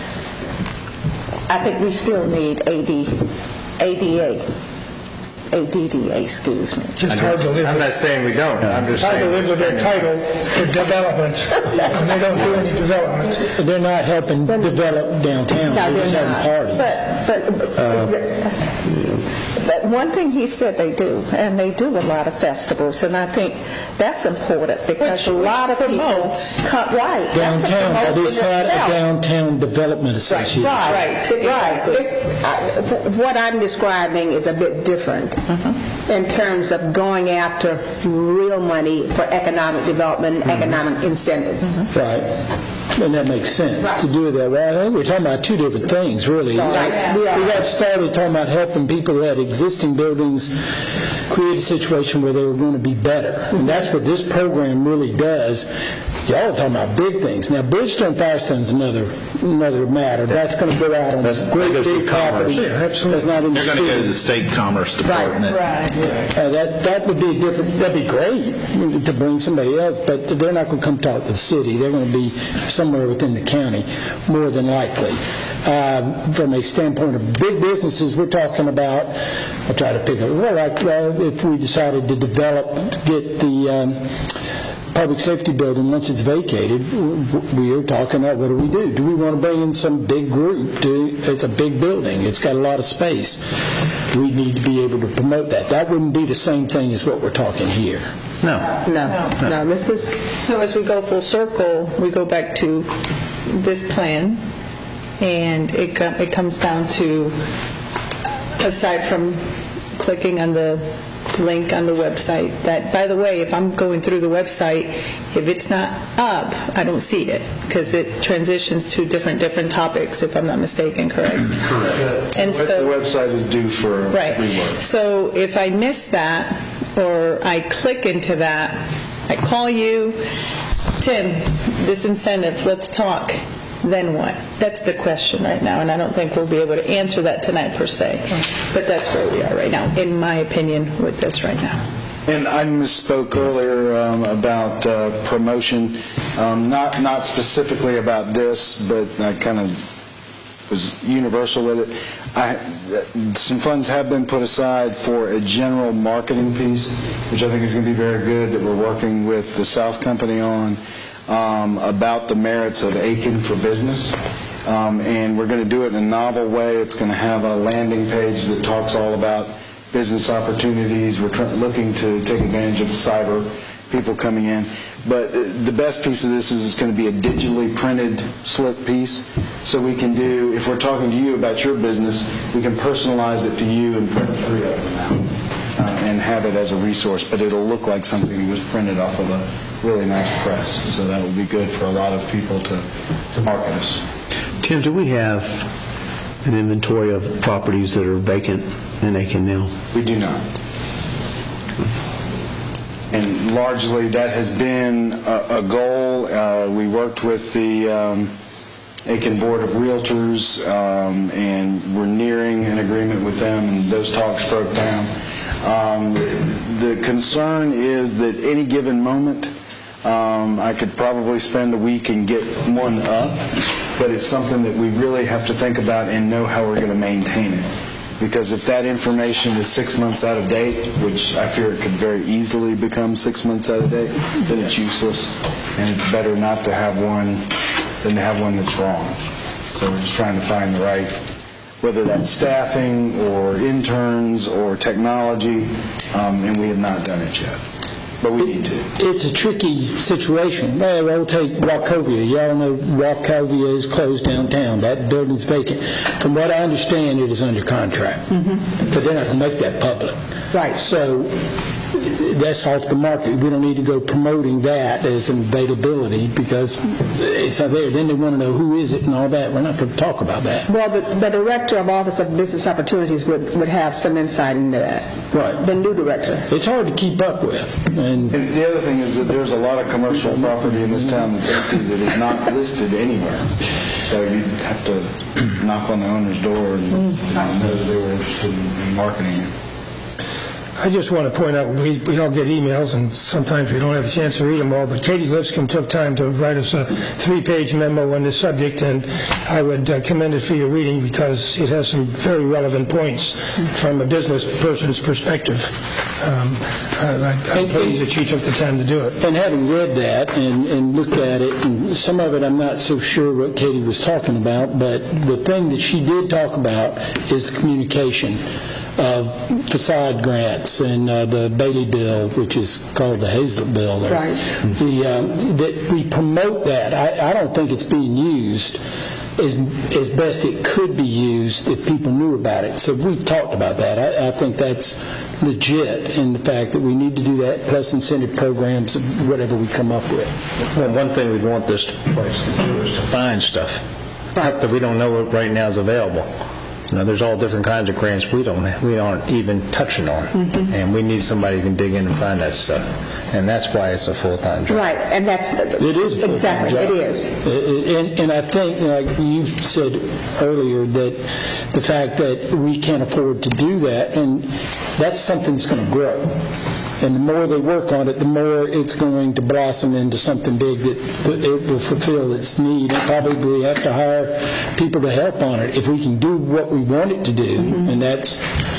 I: I think we still need A D, A D A, A D D A, excuse me.
A: Just hard to live
E: I'm
A: with,
E: not saying we don't. I'm just
A: hard to
E: saying.
A: live with their title for development, and they don't do any development. They're not helping develop downtown.
I: No,
A: They're just
I: they're
A: having
I: not.
A: parties.
I: But, but, but one thing he said they do, and they do a lot of festivals, and I think that's important because a lot of people come, right.
A: Downtown,
I: that's a
A: they
I: promotion
A: had a
I: itself.
A: downtown development association.
G: Right, right. right. It's, uh, what I'm describing is a bit different in terms of going after real money for economic development and economic incentives.
A: Right. And that makes sense to do it that way. I think we're talking about two different things, really.
G: Right.
A: We got started talking about helping people who had existing buildings create a situation where they were going to be better. And that's what this program really does. Y'all are talking about big things. Now, Bridgestone Firestone's another another matter. That's going to go out on
C: That's-
A: great
C: that goes to
A: big properties.
C: Commerce.
A: Yeah, absolutely. That's not in the
C: They're going to go
A: city.
C: to the State Commerce Department.
H: Right.
A: Uh, that that would be different. That'd be great to bring somebody else, but they're not going to come talk to the city. They're going to be somewhere within the county, more than likely. Um, from a standpoint of big businesses, we're talking about. I'll try to pick up. Well, like uh, if we decided to develop, get the. Um, public safety building, once it's vacated, we are talking about what do we do? Do we want to bring in some big group? Do, it's a big building. It's got a lot of space. We need to be able to promote that. That wouldn't be the same thing as what we're talking here.
E: No.
G: No, no, this is,
H: So as we go full circle, we go back to this plan, and it co- it comes down to, aside from clicking on the link on the website, that, by the way, if I'm going through the website, if it's not up, I don't see it, because it transitions to different different topics, if I'm not mistaken, correct? Correct. And
F: The
H: so,
F: website is due for
H: right.
F: rework.
H: So if I miss that, or I click into that, I call you, Tim, this incentive, let's talk, then what? That's the question right now, and I don't think we'll be able to answer that tonight per se. But that's where we are right now, in my opinion, with this right now.
F: And I misspoke earlier um, about uh, promotion, um, not not specifically about this, but I kind of was universal with it. I, some funds have been put aside for a general marketing piece, which I think is going to be very good, that we're working with the South Company on, um, about the merits of Aiken for business. Um, and we're going to do it in a novel way. It's going to have a landing page that talks all about business opportunities. We're tr- looking to take advantage of cyber people coming in. But the best piece of this is it's going to be a digitally printed slip piece. So we can do, if we're talking to you about your business, we can personalize it to you and print three of them out uh, and have it as a resource. But it'll look like something that was printed off of a really nice press. So that will be good for a lot of people to, to market us.
B: Tim, do we have an inventory of properties that are vacant in Aiken now?
F: We do not. And largely that has been a, a goal. Uh, we worked with the um, Aiken Board of Realtors, um, and we're nearing an agreement with them, and those talks broke down. Um, the concern is that any given moment, um, I could probably spend a week and get one up, but it's something that we really have to think about and know how we're going to maintain it. Because if that information is six months out of date, which I fear it could very easily become six months out of date, then it's useless, and it's better not to have one than to have one that's wrong. So we're just trying to find the right whether that's staffing or interns or technology, um, and we have not done it yet. But we need to.
A: It's a tricky situation. Well, we'll take Wachovia. Y'all know Wachovia is closed downtown. That building's vacant. From what I understand, it is under contract. Mm-hmm. But they're not going to make that public.
G: Right.
A: So that's off the market. We don't need to go promoting that as an availability because it's not there. Then they want to know who is it and all that. We're not going to talk about that.
G: Well, the, the director of Office of Business Opportunities would, would have some insight into that.
A: Right.
G: The new director.
A: It's hard to keep up with. And,
F: And the other thing is that there's a lot of commercial property in this town that's empty that is not listed anywhere. So you'd have to knock on the owner's door and you know, know that they were interested in marketing it.
A: I just want to point out, we, we all get emails, and sometimes we don't have a chance to read them all, but Katie Lipscomb took time to write us a three-page memo on this subject, and I would uh, commend it for your reading because it has some very relevant points from a business person's perspective. Um, I, I'm pleased that she took the time to do it. And having read that and, and looked at it, and some of it I'm not so sure what Katie was talking about, but the thing that she did talk about is the communication of facade grants and uh, the Bailey bill, which is called the Hazlett bill. There.
G: Right.
A: The, um, that we promote that. I, I don't think it's being used as, as best it could be used if people knew about it. So we've talked about that. I, I think that's legit in the fact that we need to do that, plus incentive programs, whatever we come up with.
E: Well, one thing we'd want this place to do is to find stuff. Stuff that we don't know what right now is available. You know, there's all different kinds of grants we don't we aren't even touching on, mm-hmm. and we need somebody who can dig in and find that stuff, and that's why it's a full-time job.
G: Right, and that's
A: it is a full-time
G: exactly
A: job.
G: it is.
A: And, and I think, like you said earlier, that the fact that we can't afford to do that, and that's something that's going to grow. And the more they work on it, the more it's going to blossom into something big that it will fulfill its need. And probably have to hire people to help on it if we can do what we want it to do, mm-hmm. and that's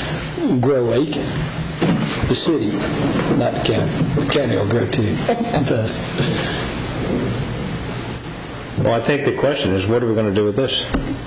A: grow Aiken, the city, not the county. The county will grow too.
E: Well, I think the question is, what are we going to do with this?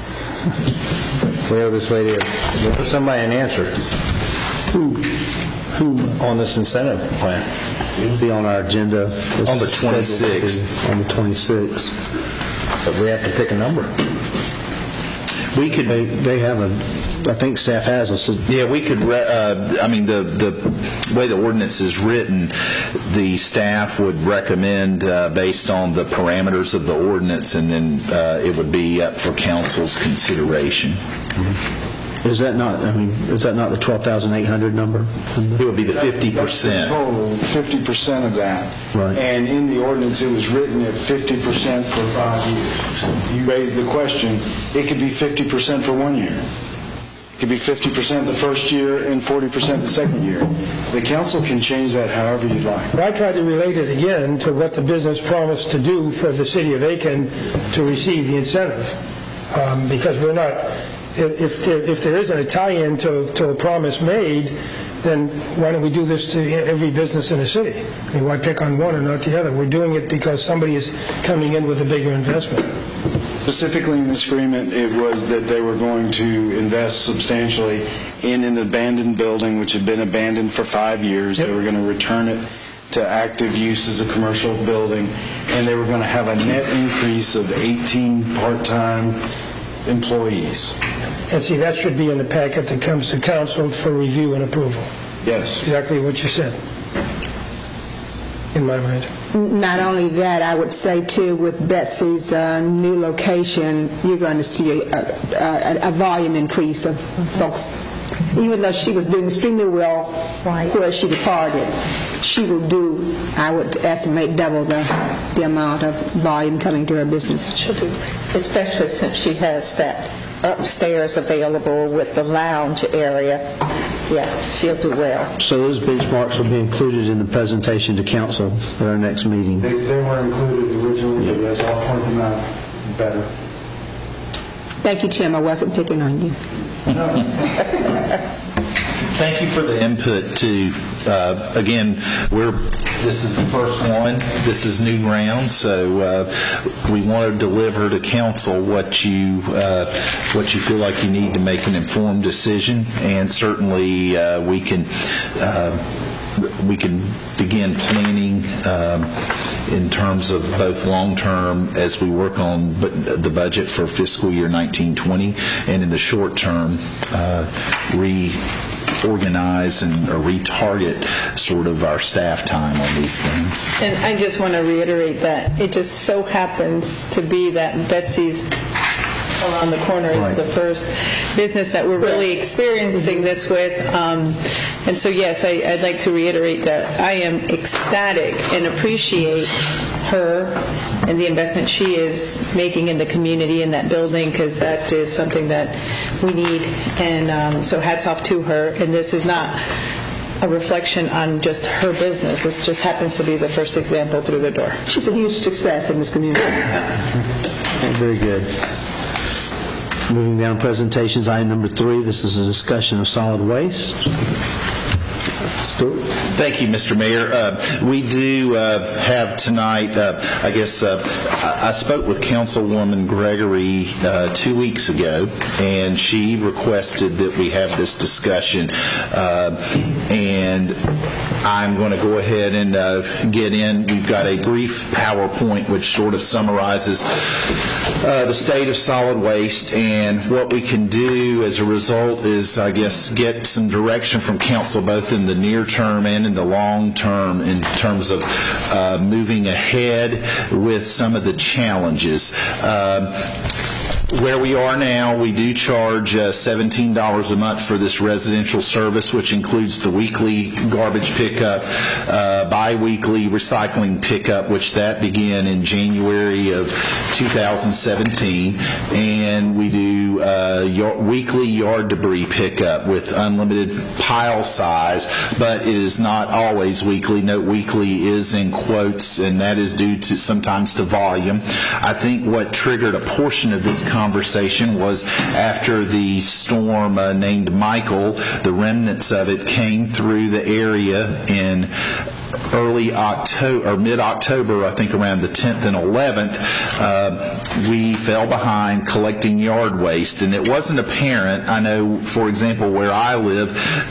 E: We have this lady, give somebody an answer.
A: Who?
E: On this incentive plan.
B: It'll be on our agenda
C: on the twenty-sixth.
B: On the twenty-sixth.
E: But we have to pick a number.
C: We could.
B: They, they have a. I think staff has a.
C: Yeah, we could. Uh, I mean, the the way the ordinance is written, the staff would recommend uh, based on the parameters of the ordinance, and then uh, it would be up for council's consideration.
B: Mm-hmm. Is that not? I mean, is that not the twelve thousand eight hundred number?
C: It would be the fifty percent.
F: Total fifty percent of that.
B: Right.
F: And in the ordinance, it was written at fifty percent for five years. You raised the question. It could be fifty percent for one year. It could be fifty percent the first year and forty percent the second year. The council can change that however you'd like.
A: I tried to relate it again to what the business promised to do for the city of Aiken to receive the incentive, um, because we're not. If there, if there isn't a tie-in to, to a promise made, then why don't we do this to every business in the city? I mean, why pick on one and not the other? We're doing it because somebody is coming in with a bigger investment.
F: Specifically in this agreement, it was that they were going to invest substantially in an abandoned building, which had been abandoned for five years. Yep. They were going to return it to active use as a commercial building, and they were going to have a net increase of eighteen part-time employees.
A: And see, that should be in the packet that comes to council for review and approval.
F: Yes.
A: Exactly what you said, in my mind.
G: Not only that, I would say, too, with Betsy's uh, new location, you're going to see a, a, a volume increase of folks. Even though she was doing extremely well where she departed, she will do, I would estimate, double the, the amount of volume coming to her business.
I: She'll do, especially since she has that upstairs available with the lounge area. Yeah, she'll do well.
B: So those benchmarks will be included in the presentation to council at our next meeting.
F: They, they were included originally, but yes, I'll point them out better.
G: Thank you, Tim. I wasn't picking on you.
C: Thank you for the input too. Uh, again, we're this is the first one. This is new ground, so uh, we want to deliver to council what you uh, what you feel like you need to make an informed decision, and certainly uh, we can uh, we can begin planning um, in terms of both long-term as we work on the budget for fiscal year nineteen twenty, and in the short term, uh, reorganize and or retarget sort of our staff time on these things.
H: And I just want to reiterate that it just so happens to be that Betsy's around the corner is
B: Right.
H: the first business that we're really experiencing this with. Um, and so, yes, I, I'd like to reiterate that I am ecstatic and appreciate her and the investment she is making in the community in that building, because that is something that we need. And um, so hats off to her. And this is not a reflection on just her business. This just happens to be the first example through the door.
G: She's a huge success in this community.
B: Very good. Moving down presentations, item number three, this is a discussion of solid waste. Stuart?
C: Thank you, Mister Mayor. Uh, we do uh, have tonight, uh, I guess, uh, I, I spoke with Councilwoman Gregory uh, two weeks ago, and she requested that we have this discussion. Uh, and I'm going to go ahead and uh, get in. We've got a brief PowerPoint which sort of summarizes uh, the state of solid waste, and what we can do as a result is, I guess, get some direction from council both in the near term and in the long term in terms of uh, moving ahead with some of the challenges. Uh, Where we are now, we do charge uh, seventeen dollars a month for this residential service, which includes the weekly garbage pickup, uh, bi-weekly recycling pickup, which that began in January of two thousand seventeen, and we do uh, yard, weekly yard debris pickup with unlimited pile size, but it is not always weekly. Note weekly is in quotes, and that is due to sometimes to volume. I think what triggered a portion of this conversation was after the storm uh, named Michael, the remnants of it came through the area in early October or mid-October, I think around the tenth and eleventh. Uh, we fell behind collecting yard waste, and it wasn't apparent. I know, for example, where I live,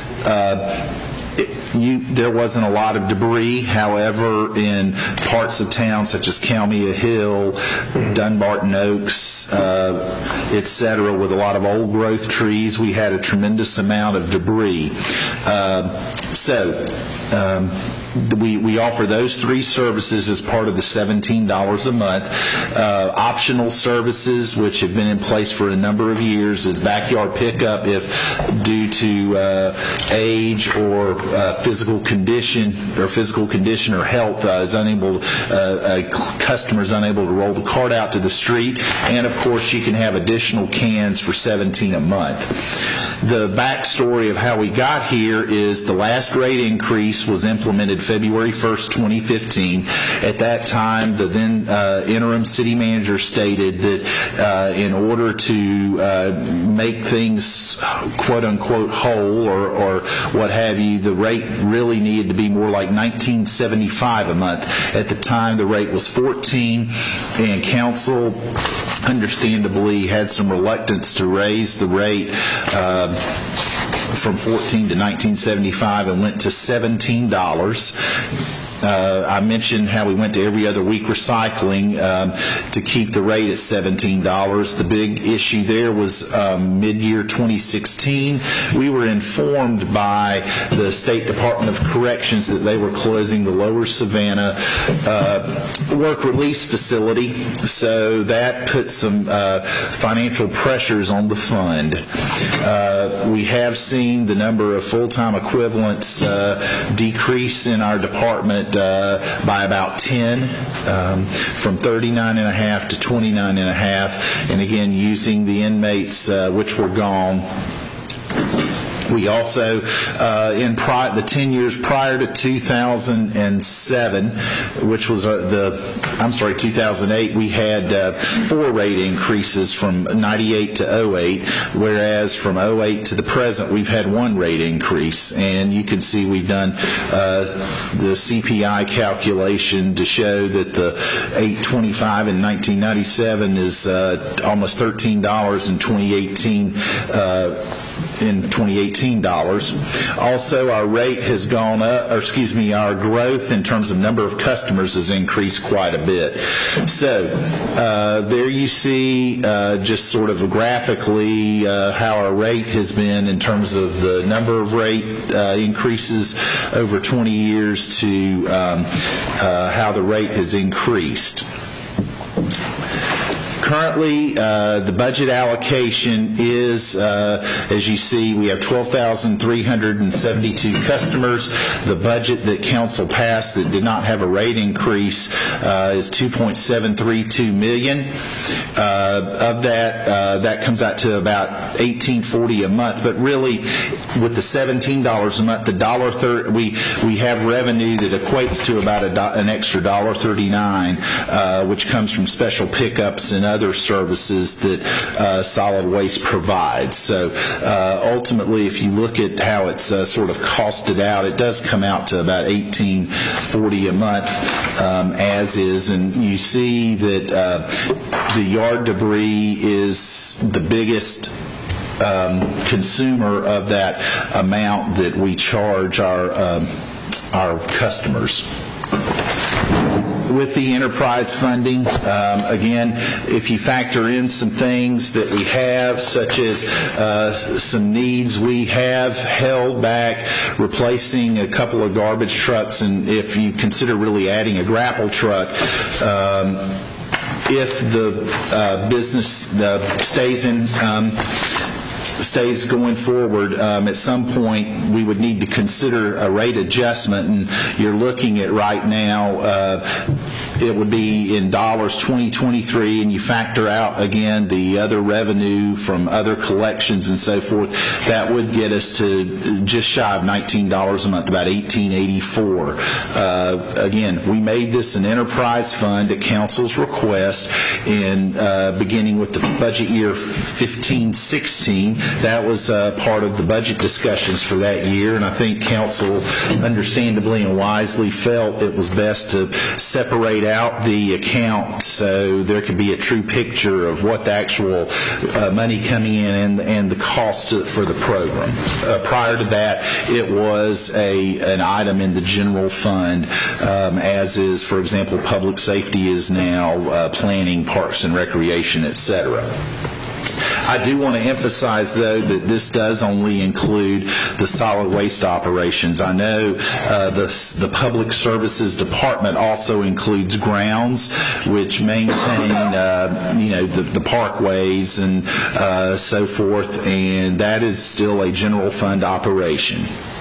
C: uh, It, you, there wasn't a lot of debris. However, in parts of town such as Kalmia Hill, Dunbarton Oaks, uh, et cetera, with a lot of old growth trees, we had a tremendous amount of debris. Uh, so, um, We, we offer those three services as part of the seventeen dollars a month. Uh, optional services, which have been in place for a number of years, is backyard pickup if due to uh, age or uh, physical condition or physical condition or health uh, is unable, uh, a customer is unable to roll the cart out to the street. And of course, you can have additional cans for seventeen dollars a month. The backstory of how we got here is the last rate increase was implemented February first, twenty fifteen. At that time, the then uh, interim city manager stated that uh, in order to uh, make things quote-unquote whole or, or what have you, the rate really needed to be more like nineteen seventy-five a month. At the time, the rate was fourteen, and council understandably had some reluctance to raise the rate uh, from fourteen to nineteen seventy-five and went to seventeen dollars. Uh, I mentioned how we went to every other week recycling um, to keep the rate at seventeen dollars. The big issue there was um, mid-year twenty sixteen. We were informed by the State Department of Corrections that they were closing the Lower Savannah uh, work release facility, so that put some uh, financial pressures on the fund. Uh, we have seen the number of full-time equivalents uh, decrease in our department Uh, by about ten, um, from thirty-nine and a half to twenty-nine and a half. And again, using the inmates uh, which were gone, We also, uh, in pri- the ten years prior to two thousand seven, which was uh, the, I'm sorry, two thousand eight, we had uh, four rate increases from ninety-eight to oh eight, whereas from oh eight to the present, we've had one rate increase. And you can see we've done uh, the C P I calculation to show that the eight twenty-five in nineteen ninety-seven is uh, almost thirteen dollars in twenty eighteen. Uh, in twenty eighteen dollars. Also, our rate has gone up, or excuse me, our growth in terms of number of customers has increased quite a bit. So, uh, there you see uh, just sort of graphically uh, how our rate has been in terms of the number of rate uh, increases over twenty years to um, uh, how the rate has increased. Currently, uh, the budget allocation is, uh, as you see, we have twelve thousand three hundred seventy-two customers. The budget that council passed that did not have a rate increase uh, is two point seven three two million. Uh, of that, uh, that comes out to about eighteen forty a month. But really, with the seventeen dollars a month, the dollar thir- we we have revenue that equates to about a do- an extra one dollar thirty-nine, uh, which comes from special pickups and other services that uh, solid waste provides. So uh, ultimately, if you look at how it's uh, sort of costed out, it does come out to about eighteen forty a month, um, as is. And you see that uh, the yard debris is the biggest um, consumer of that amount that we charge our um, our customers. With the enterprise funding, um, again, if you factor in some things that we have, such as uh, some needs, we have held back replacing a couple of garbage trucks, and if you consider really adding a grapple truck, um, if the uh, business uh, stays in um, stays going forward, um, at some point we would need to consider a rate adjustment, and you're looking at right now uh, it would be in dollars twenty twenty-three, and you factor out again the other revenue from other collections and so forth, that would get us to just shy of nineteen dollars a month, about eighteen eighty-four. Uh, again, we made this an enterprise fund at council's request, in uh, beginning with the budget year fifteen sixteen. That was uh, part of the budget discussions for that year, and I think council understandably and wisely felt it was best to separate out the account so there could be a true picture of what the actual uh, money coming in and, and the cost to, for the program. Uh, prior to that, it was a an item in the general fund, um, as is, for example, public safety is now uh, planning, parks and recreation, et cetera. I do want to emphasize, though, that this does only include the solid waste operations. I know uh, the, the Public Services Department also includes grounds, which maintain, uh, you know, the, the parkways and uh, so forth, and that is still a general fund operation.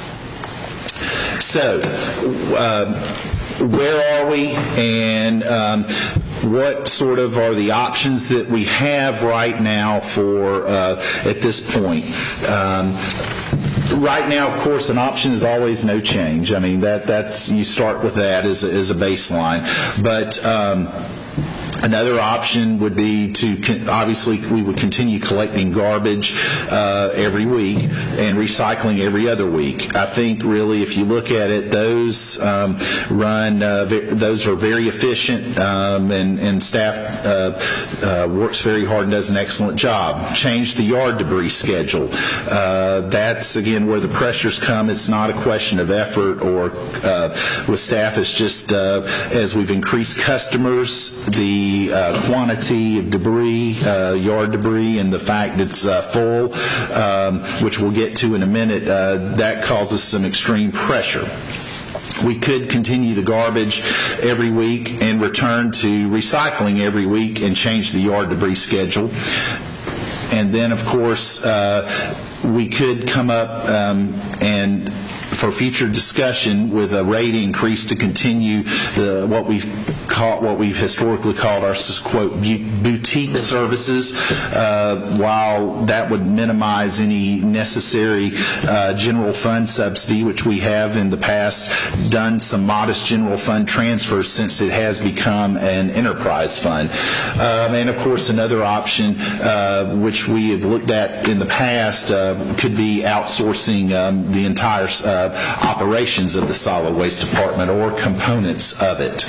C: So, uh, where are we, and um, what sort of are the options that we have right now for uh, at this point? Um, right now, of course, an option is always no change. I mean, that that's you start with that as a, as a baseline, but. Um, Another option would be to, obviously, we would continue collecting garbage uh, every week and recycling every other week. I think, really, if you look at it, those um, run, uh, those are very efficient, um, and, and staff uh, uh, works very hard and does an excellent job. Change the yard debris schedule. Uh, that's, again, where the pressures come. It's not a question of effort or uh, with staff. It's just uh, as we've increased customers, the Uh, quantity of debris, uh, yard debris, and the fact it's uh, full, um, which we'll get to in a minute, uh, that causes some extreme pressure. We could continue the garbage every week and return to recycling every week and change the yard debris schedule. And then, of course, uh, we could come up um, and for future discussion with a rate increase to continue the, what we call, what we've historically called our, quote, boutique services, uh, while that would minimize any necessary uh, general fund subsidy, which we have in the past done some modest general fund transfers since it has become an enterprise fund. Um, and of course, another option, uh, which we have looked at in the past, uh, could be outsourcing um, the entire uh, operations of the solid waste department or components of it.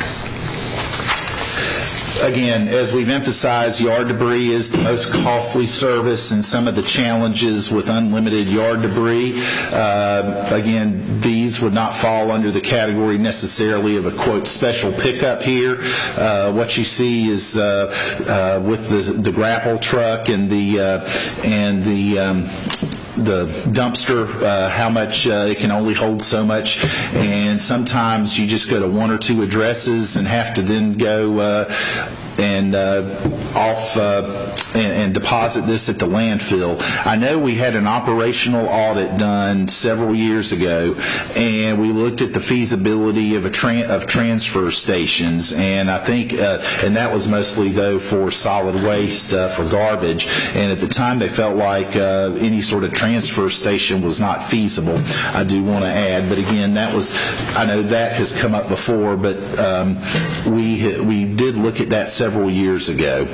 C: Again, as we've emphasized, yard debris is the most costly service, and some of the challenges with unlimited yard debris, uh, again, these would not fall under the category necessarily of a, quote, special pickup here. Uh, what you see is uh, uh, with the, the grapple truck and the, uh, and the um, the dumpster, uh, how much uh, it can only hold so much, and sometimes you just go to one or two addresses and have to then go uh, and uh, off uh, and, and deposit this at the landfill. I know we had an operational audit done several years ago, and we looked at the feasibility of a tran- of transfer stations, and I think, uh, and that was mostly though for solid waste, uh, for garbage, and at the time they felt like uh, any sort of transfer station was not feasible, I do want to add. But again, that was, I know that has come up before, but um, we we did look at that several years ago.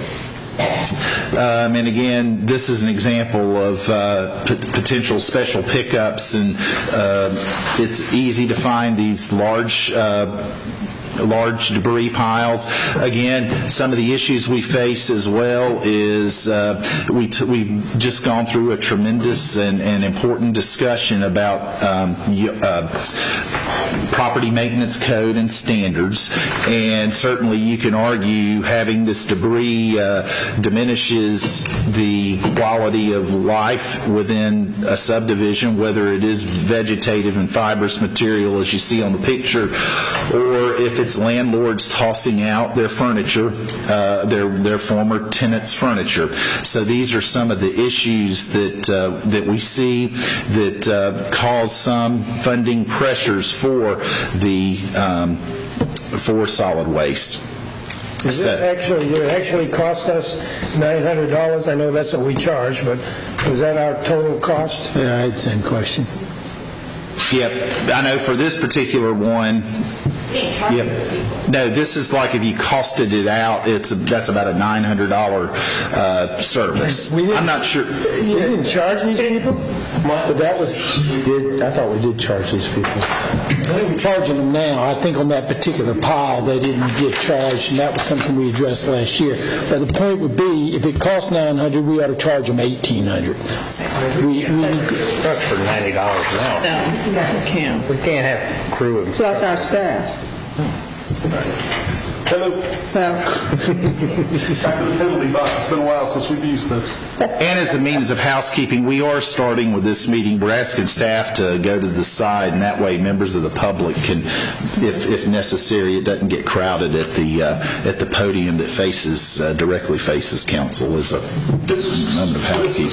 C: Um, and again, this is an example of uh, p- potential special pickups, and uh, it's easy to find these large uh, large debris piles. Again, some of the issues we face as well is uh, we t- we've just gone through a tremendous and, and important discussion about um, uh, property maintenance code and standards, and certainly you can argue having this debris uh, diminishes the quality of life within a subdivision, whether it is vegetative and fibrous material as you see on the picture, or if it's landlords tossing out their furniture, uh, their their former tenants' furniture. So these are some of the issues that uh, that we see that uh, cause some funding pressures for the um, for solid waste.
A: Does this actually, would it actually cost us nine hundred dollars? I know that's what we charge, but is that our total cost?
J: Yeah, I had the same question.
C: Yep, I know for this particular one. Yep. No, this is like if you costed it out, it's a, that's about a nine hundred dollars uh, service. I'm not sure.
A: You didn't charge these people? But that was...
B: We did. I thought we did charge these people.
J: I think we're charging them now. I think on that particular pile they didn't get charged, and that was something we addressed last year. But the point would be, if it costs nine hundred dollars, we ought to charge them eighteen hundred dollars. We, we
E: Truck for ninety dollars an hour.
H: No, we can't.
E: We can't have crew of...
G: Plus our staff.
D: Hello.
G: Well,
D: Back to the penalty box. It's been a while since we've used this.
C: And as a means of housekeeping, we are starting with this meeting. We're asking staff to go to the side, and that way members of the public can, if, if necessary, it doesn't get crowded at the uh, at the podium that faces uh, directly faces council. As a moment of housekeeping.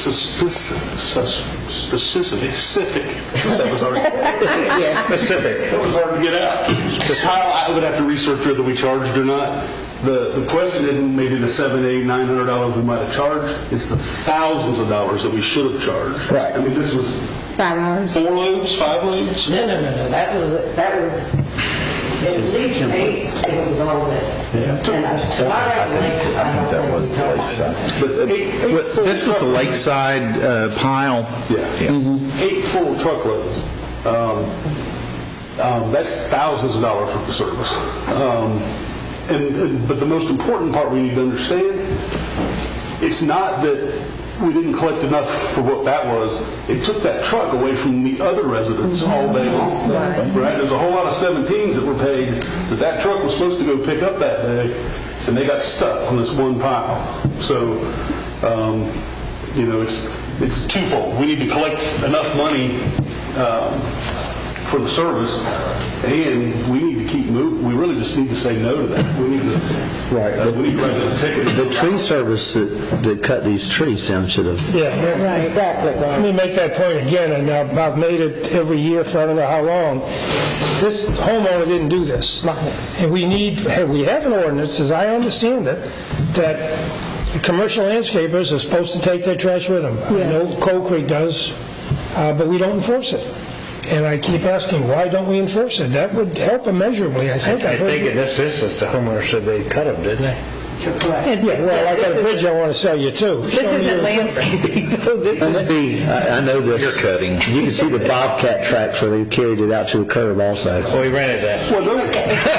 D: Specific. That was hard. Yeah, specific. That was hard to get out. The tile, I would have to research whether we charged or not. The the question isn't maybe the seven, eight, nine hundred dollars we might have charged. It's the thousands of dollars that we should have charged.
J: Right.
D: I mean, this was
G: five hours.
D: four loads, five loads.
K: No, no, no, no. That was that was at least eight. It was all that.
D: Yeah.
K: And I, to my recollection,
C: I think that was the lakeside. But uh, what- this was the lakeside uh, pile.
D: Yeah. yeah. Eight full truckloads. Um, um, that's thousands of dollars worth of service. Um, and, and but the most important part we need to understand, it's not that we didn't collect enough for what that was. It took that truck away from the other residents all day long. Right. There's a whole lot of seventeens that were paid that that truck was supposed to go pick up that day, and they got stuck on this one pile. So, um, you know, it's it's twofold. We need to collect enough money um, for the service,
L: And we need to keep moving. We really just need to say no to that. We need to,
B: Right.
L: uh, we need to write a ticket.
B: The tree service that, that cut these trees down should have.
A: Yeah,
I: Right, exactly.
A: let me make that point again, and I've I've made it every year for I don't know how long. This homeowner didn't do this. And we need, we have an ordinance, as I understand it, that commercial landscapers are supposed to take their trash with them. I
G: Yes.
A: know Coal Creek does, uh, but we don't enforce it. And I keep asking, why don't we enforce it? That would help immeasurably, I think.
E: I
A: I've heard
E: think
A: you-
E: in this instance, the homeowner said they cut them, didn't they?
A: Yeah, well, I got a bridge I want to sell you, too.
H: This isn't landscaping. No, this is
B: See, I, I know this.
C: You're cutting.
B: You can see the Bobcat tracks where they carried it out to the curb also.
E: Oh, we rented that.
L: Well, those,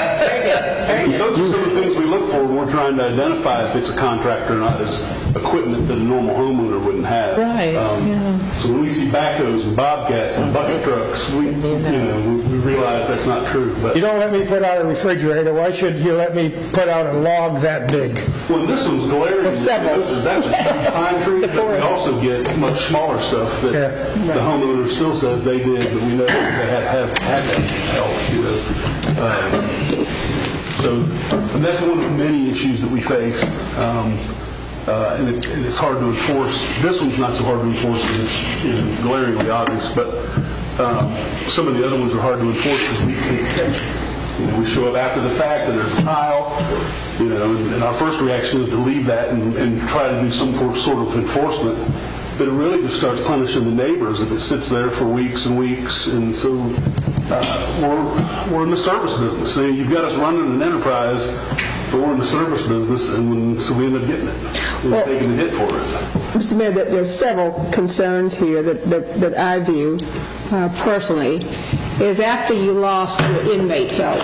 L: those are some of the things we look for when we're trying to identify if it's a contractor or not, as equipment that a normal homeowner wouldn't have.
H: Right,
L: Um,
H: yeah.
L: So when we see backhoes and bobcats and bucket trucks, we, you know, we, we realize that's not true. But
A: You don't let me put out a refrigerator, why should you let me put out a log that big?
L: Well, this one's glaring.
H: several.
L: Those are- That's a huge pine tree, but we also get much smaller stuff that
A: Yeah.
L: the homeowner still says they did, but we know they have, have had that help, you know. Um, So, and that's one of the many issues that we face, um, uh, and, it, and it's hard to enforce. This one's not so hard to enforce because it's, you know, glaringly obvious, but um, some of the other ones are hard to enforce because we can't catch it. You know, we show up after the fact and there's a pile, you know, and, and our first reaction is to leave that and, and try to do some sort of enforcement. But it really just starts punishing the neighbors if it sits there for weeks and weeks. And so uh, we're, we're in the service business. So you've got us running an enterprise, but we're in the service business, and when, so we end up getting it. We're
G: Well,
L: taking the hit for it.
G: Mister Mayor, there- there's several concerns here that, that, that I view uh, personally, is after you lost your inmate help,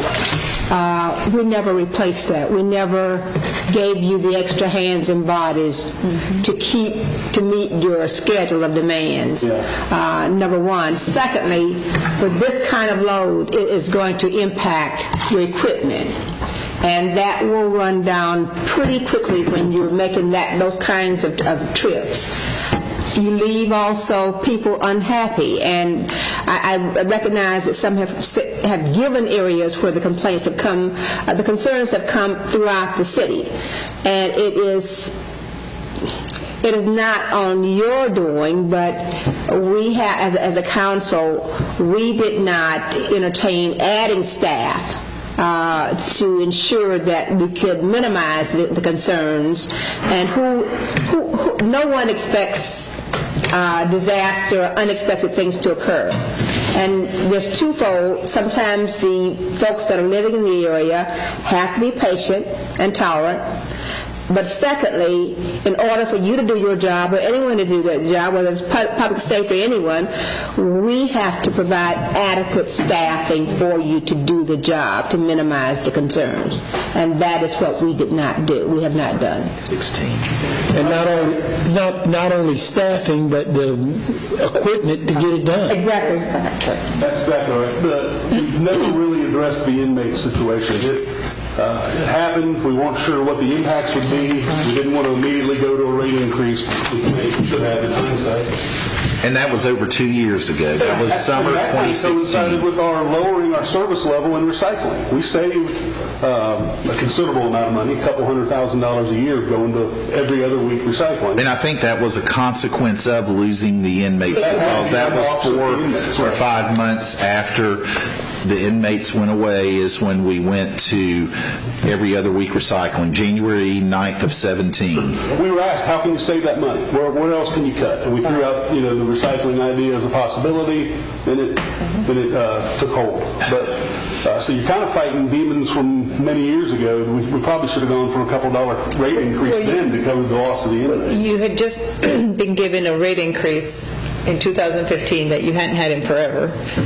G: uh, we never replaced that. We never gave you the extra hands and bodies to keep, to meet your schedule of demands, uh, number one. Secondly, with this kind of load, it is going to impact your equipment. And that will run down pretty quickly when you're making that those kinds of, of trips. You leave also people unhappy, and I, I recognize that some have have given areas where the complaints have come, uh, the concerns have come throughout the city, and it is it is not on your doing, but we have, as, as a council, we did not entertain adding staff Uh, to ensure that we could minimize the, the concerns, and who, who, who no one expects uh, disaster, unexpected things to occur. And there's twofold. Sometimes the folks that are living in the area have to be patient and tolerant. But secondly, in order for you to do your job, or anyone to do their job, whether it's pu- public safety or anyone, we have to provide adequate staffing for you to do the job, to minimize the concerns. And that is what we did not do. We have not done.
C: sixteen.
J: And not only, not, not only staffing, but the equipment to get it done.
G: Exactly.
L: That's exactly right. The, we've never really addressed the inmate situation. It, uh, it happened. We weren't sure what the impacts would be. We didn't want to immediately go to a rate increase. We should have in hindsight.
C: And that was over two years ago. That was summer
L: That
C: twenty
L: coincided
C: sixteen.
L: with our lowering our service level in recycling. We saved um, a considerable amount of money, a couple hundred thousand dollars a year, going to every other week recycling.
C: And I think that was a consequence of losing the inmates, because that was four or five months after the inmates went away is when we went to every other week recycling, January ninth of seventeen.
L: We were asked, how can you save that money? Where, where else can you cut? And we threw out, you know, the recycling idea as a possibility, and it, and it uh, took hold. But uh, so you're kind of fighting demons from many years ago. We, we probably should have gone for a couple dollar rate increase then to cover the loss of the inmate.
H: You had just been given a rate increase in two thousand fifteen that you hadn't had in forever.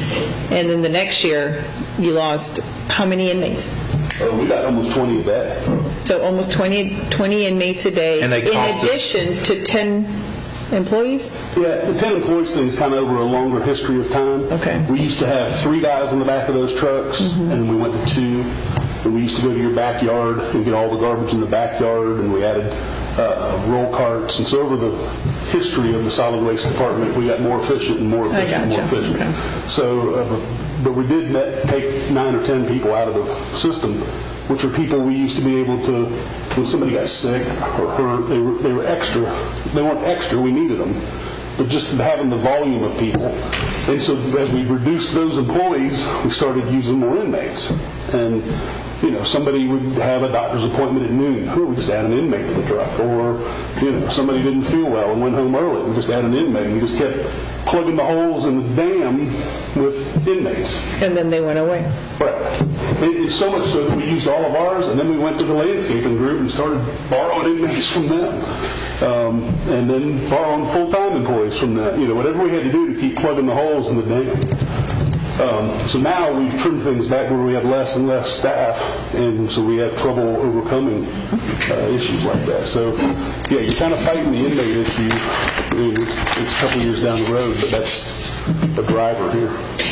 H: And then the next year, you lost how many inmates?
L: Uh, we got almost twenty a day.
H: So almost twenty, twenty inmates a day,
C: And they cost
H: in
C: us-
H: addition to ten employees?
L: Yeah, the ten employees thing is kind of over a longer history of time.
H: Okay.
L: We used to have three guys in the back of those trucks, and we went to two. And we used to go to your backyard and get all the garbage in the backyard, and we added uh, roll carts. And so over the history of the solid waste department, we got more efficient and more efficient and more
H: gotcha.
L: efficient.
H: Okay.
L: So uh, but we did met, take nine or ten people out of the system, which are people we used to be able to, when somebody got sick or hurt, they were, they were extra. They weren't extra, we needed them. But just having the volume of people. And so as we reduced those employees, we started using more inmates. And, you know, somebody would have a doctor's appointment at noon. Oh, we just add an inmate to the truck. Or, you know, somebody didn't feel well and went home early. We just add an inmate. We just kept plugging the holes in the dam with inmates.
H: And then they went away.
L: Right. It, it's so much so that we used all of ours, and then we went to the landscaping group and started borrowing inmates from them. Um, and then borrowing full-time employees from that. You know, whatever we had to do to keep plugging the holes in the dam. Um, so now we've trimmed things back where we have less and less staff, and so we have trouble overcoming uh, issues like that. So, yeah, you're kind of fighting the inmate issue. I mean, it's, it's a couple years down the road, but that's a driver here.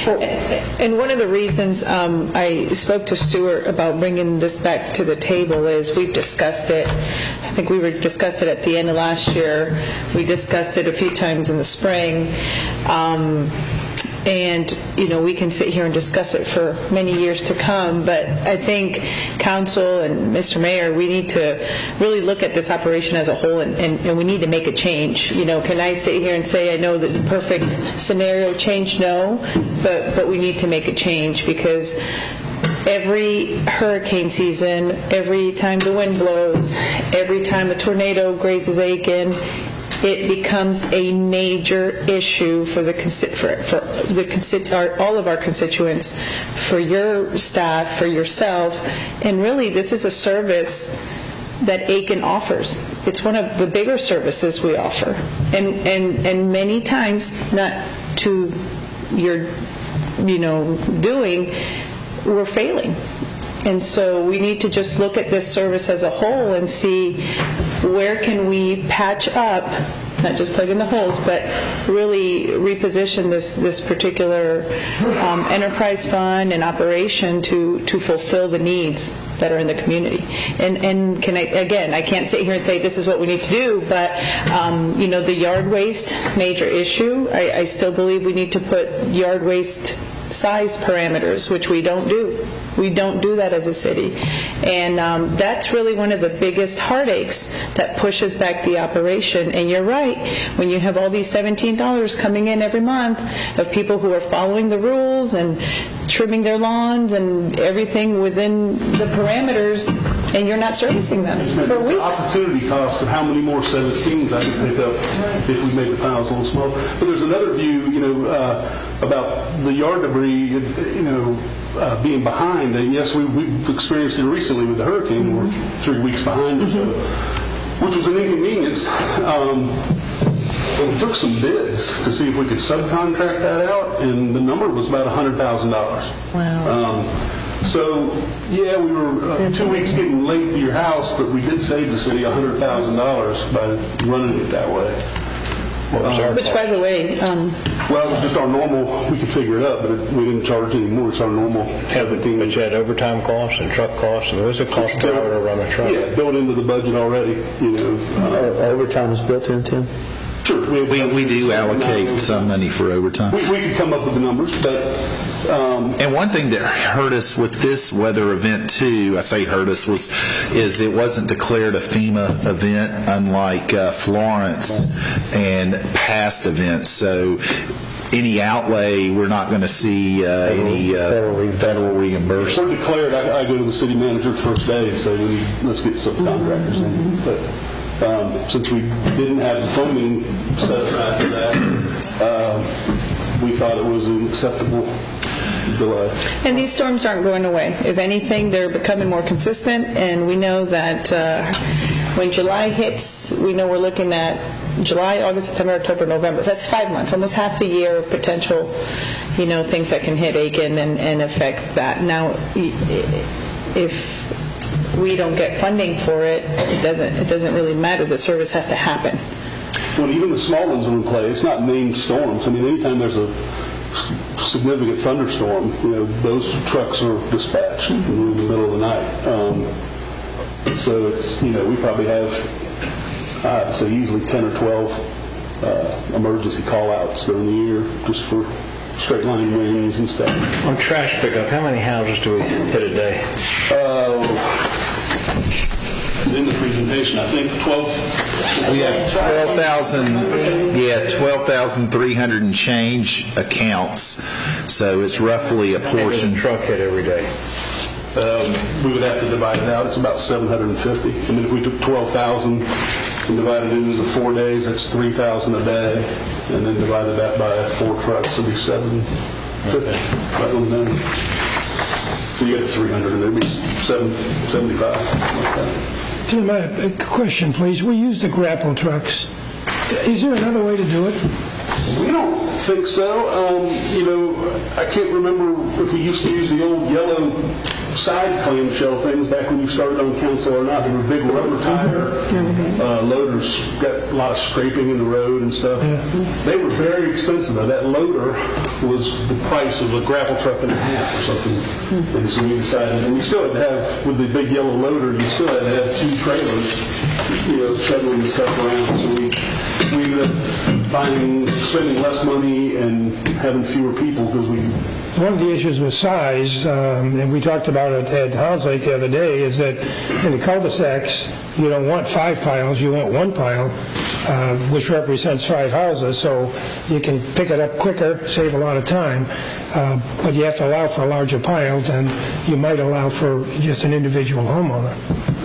H: And one of the reasons um, I spoke to Stuart about bringing this back to the table is we've discussed it. I think we were discussed it at the end of last year. We discussed it a few times in the spring. Um, And, you know, we can sit here and discuss it for many years to come, but I think council and Mister Mayor, we need to really look at this operation as a whole, and, and, and we need to make a change. You know, can I sit here and say I know that the perfect scenario change? No, but, but we need to make a change, because every hurricane season, every time the wind blows, every time a tornado grazes Aiken, it becomes a major issue for the for, for the our, all of our constituents, for your staff, for yourself, and really this is a service that Aiken offers. It's one of the bigger services we offer, and and and many times not to your, you know, doing, we're failing. And so we need to just look at this service as a whole and see where can we patch up, not just plug in the holes, but really reposition this this particular um, enterprise fund and operation to to fulfill the needs that are in the community. And and can I again, I can't sit here and say this is what we need to do, but um, you know, the yard waste, major issue. I, I still believe we need to put yard waste size parameters, which we don't do. We don't do that as a city. And um, that's really one of the biggest heartaches that pushes back the operation. And you're right, when you have all these seventeen dollars coming in every month of people who are following the rules and trimming their lawns and everything within the parameters, and you're not servicing them for weeks.
L: The opportunity cost of how many more seventeens I could pick up if we made the piles a little smaller. But there's another view, you know, uh, about the yard debris, you know, uh, being behind. And yes, we, we've experienced it recently with the hurricane. We're three weeks behind or so, which was an inconvenience. Um, but we took some bids to see if we could subcontract that out, and the number was about one hundred thousand dollars.
H: Wow.
L: Um, So, yeah, we were uh, two weeks getting late to your house, but we did save the city one hundred thousand dollars by running it that way.
H: Um, Which, by the way... Um,
L: well, it was just our normal, we could figure it up, but it, we didn't charge anymore. It's our normal seventeen.
E: But you had overtime costs and truck costs, and what was it cost per hour to run a truck?
L: Yeah, built into the budget already, you know.
B: Uh, overtime is built in, Tim?
L: Sure. We,
C: we, we do allocate some money for overtime.
L: We, we could come up with the numbers, but... Um,
C: and one thing that hurt us with this weather event too, I say hurt us, was is it wasn't declared a FEMA event, unlike uh, Florence and past events. So any outlay, we're not going to see uh, any uh, federal, federal reimbursement.
L: If we're declared, I, I go to the city manager the first day and say, we need, let's get subcontractors in. But um, since we didn't have the funding set aside for that, uh, we thought it was an acceptable delay.
H: And these storms aren't going away. If anything, they're becoming more consistent, and we know that uh, when July hits, we know we're looking at July, August, September, October, November. That's five months, almost half a year of potential, you know, things that can hit Aiken and, and affect that. Now, if we don't get funding for it, it doesn't it doesn't really matter. The service has to happen.
L: Well, even the small ones are in play. It's not named storms. I mean, anytime there's a significant thunderstorm, you know, those trucks are dispatched in the middle of the night. Um, so it's, you know, we probably have, I'd say easily ten or twelve uh, emergency call-outs during the year just for straight line wings and stuff.
E: On trash pickup, how many houses do we hit a day?
L: Uh, it's in the presentation, I think twelve.
C: We have twelve thousand, yeah, twelve thousand three hundred and change accounts. So it's roughly a portion.
E: And truck hit every day.
L: Um, we would have to divide it out. It's about seven hundred fifty. I mean, if we took twelve thousand and divided it into four days, that's three thousand a day. And then divided that by four trucks, it'd be seven fifty. Right on the number. So you get three hundred, and there'd be seven seventy-five. Like that.
A: Tim, a question, please. We use the grapple trucks. Is there another way to do it?
L: We don't think so. Um, you know, I can't remember if we used to use the old yellow side clamshell things back when you started on council or not. They were big rubber tire uh, loaders, got a lot of scraping in the road and stuff. Yeah. They were very expensive though. That loader was the price of a grapple truck and a half or something. Mm-hmm. And so we decided, and we still had to have, with the big yellow loader, you still had to have two trailers, you know, shuttling the stuff around. So we we ended up buying, spending less money and having fewer people because we.
A: One of the issues with size, um, and we talked about it at House Lake the other day, is that in the cul-de-sacs, you don't want five piles, you want one pile, uh, which represents five houses, so you can pick it up quicker, save a lot of time, uh, but you have to allow for larger piles than you might allow for just an individual homeowner.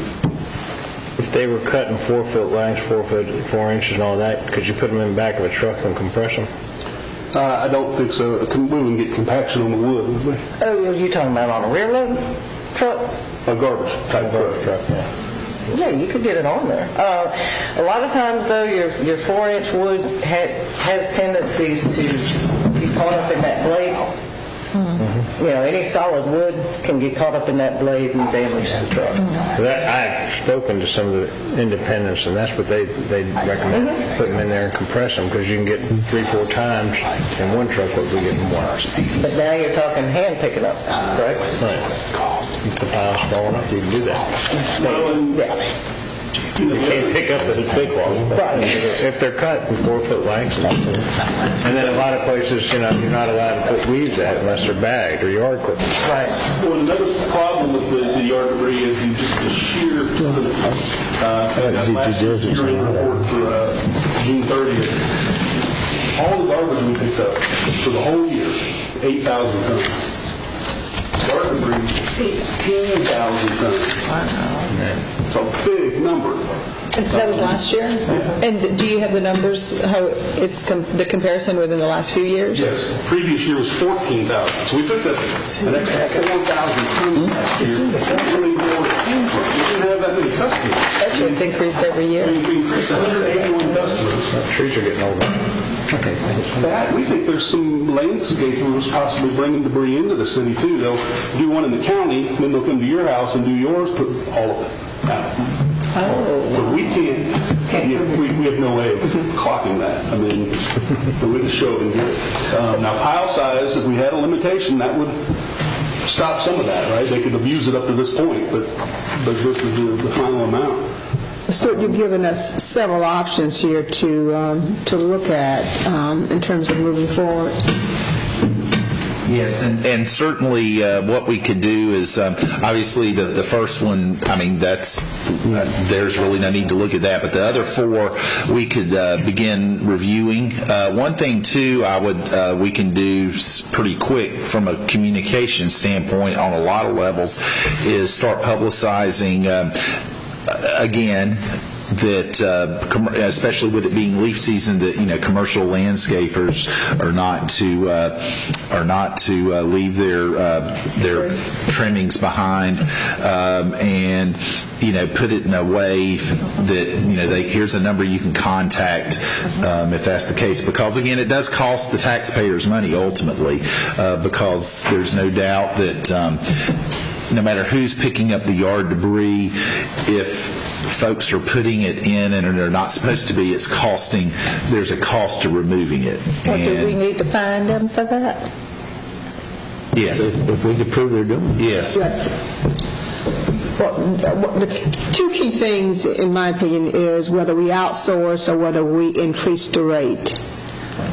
E: If they were cut in four-foot lengths, four foot, four inches and all that, could you put them in the back of a truck and compress them?
L: Uh, I don't think so. We wouldn't get compaction on the wood, would we?
K: Oh, are you talking about on a rear load truck?
L: A garbage type
E: garbage truck,
L: truck,
E: yeah.
K: Yeah, you could get it on there. Uh, a lot of times, though, your your four-inch wood ha- has tendencies to be caught up in that blade. Mm-hmm. You know, any solid wood can get caught up in that blade and damage the truck.
E: Mm-hmm. That, I've spoken to some of the independents, and that's what they they recommend, mm-hmm. putting them in there and compress them, because you can get three, four times in one truck what we get in one.
K: But now you're talking hand picking up, correct?
E: Right. If the pile's small enough, you can do that.
K: Yeah.
E: You can't pick up the big ones. Right. If they're cut in four-foot lengths. And then a lot of places, you know, you're not allowed to put weeds out unless they're bagged or yard equipment.
K: Right.
L: Well, another problem with the, the yard debris is you just the sheer uh, that last year's report for uh, June thirtieth. All the garbage we picked up for the whole year, eight thousand tons. Yard debris, eighteen thousand tons. Wow. It's a big number.
H: And that was last year? Yeah. And do you have the numbers, how it's com- the comparison within the last few years?
L: Yes. Previous year was fourteen thousand. So we took that an extra four thousand tons last year. That's really more than we didn't have that many customers.
H: That's what's increased every year.
L: We increased one hundred eighty-one customers.
E: Trees are getting older. Okay,
L: that, we think there's some landscapers possibly bringing debris into the city too. They'll do one in the county, then they'll come to your house and do yours, put all of it out. Oh. But we can't, you know, we, we have no way of clocking that. I mean, we just show and get it. Um, now, pile size, if we had a limitation, that would stop some of that, right? They could abuse it up to this point, but, but this is the, the final amount.
G: Stuart, you've given us several options here to um, to look at um, in terms of moving forward.
C: Yes, and, and certainly uh, what we could do is, um, obviously the, the first one, I mean, that's uh, there's really no need to look at that, but the other four we could uh, begin reviewing. Uh, one thing, too, I would uh, we can do pretty quick from a communication standpoint on a lot of levels is start publicizing, uh, again, that uh, com- especially with it being leaf season, that you know commercial landscapers are not to uh, are not to uh, leave their uh, their trimmings behind, um, and you know put it in a way that you know they here's a number you can contact um, if that's the case, because again it does cost the taxpayers money ultimately, uh, because there's no doubt that um, no matter who's picking up the yard debris, if folks are putting it in and they're not supposed to be, it's costing, there's a cost to removing it.
I: What, do we need to find them for that?
C: Yes.
B: If, if we could prove they're doing it.
C: Yes.
G: Well, the two key things, in my opinion, is whether we outsource or whether we increase the rate.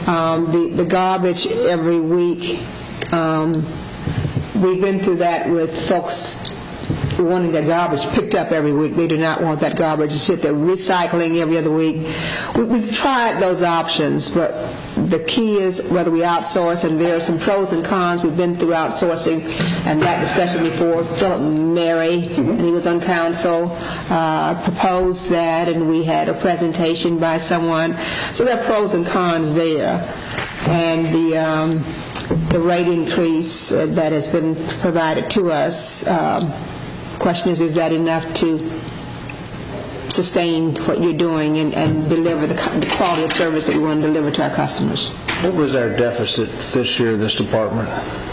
G: Um, The the garbage every week, um, we've been through that with folks wanting their garbage picked up every week. They do not want that garbage to sit there. Recycling every other week. We, we've tried those options, but the key is whether we outsource, and there are some pros and cons. We've been through outsourcing and that discussion before. Philip Mary, and he was on council, uh, proposed that, and we had a presentation by someone. So there are pros and cons there. And the um, the rate increase uh, that has been provided to us, um, question is, is that enough to sustain what you're doing and, and deliver the, the quality of service that we want to deliver to our customers?
E: What was our deficit this year, this department?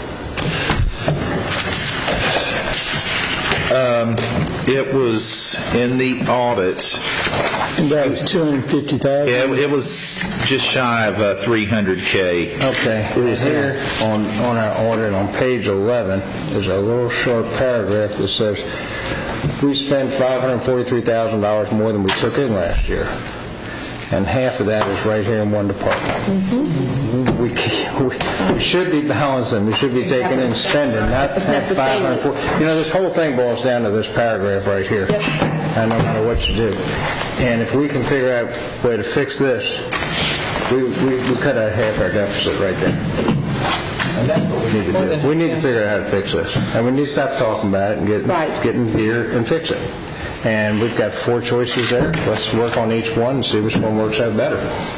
C: Um, it was in the audit.
J: And that was two hundred fifty thousand dollars?
C: Yeah, it was just shy of uh, three hundred K.
E: Okay. It was here on, on our audit on page eleven. There's a little short paragraph that says, we spent five hundred forty-three thousand dollars more than we took in last year. And half of that is right here in one department. Mm-hmm. We, we, we should be balancing. We should be taking in spending, not five hundred forty. You know, this whole thing boils down to this paragraph right here. And no matter what you do. And if we can figure out a way to fix this, we, we, we cut out half our deficit right there. And that's what we need to do. We need to figure out how to fix this. And we need to stop talking about it and get, right. get in here and fix it. And we've got four choices there. Let's work on each one and see which one works out better.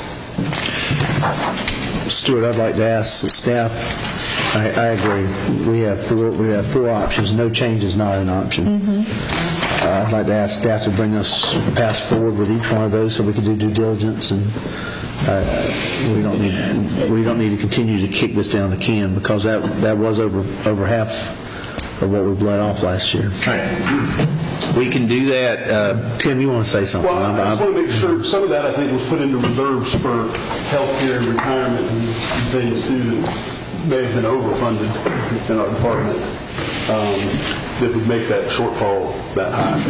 B: Stuart, I'd like to ask staff. I, I agree. We have four, we have four options. No change is not an option. Mm-hmm. uh, I'd like to ask staff to bring us pass forward with each one of those so we can do due diligence, and uh, we don't need we don't need to continue to kick this down the can, because that that was over over half of what we bled off last year.
C: Right. We can do that. Uh,
B: Tim, you want to say something?
L: Well, I just want to make sure some of that, I think, was put into reserves for health care, retirement, and things too that may have been overfunded in our department, um, that would make that shortfall that high.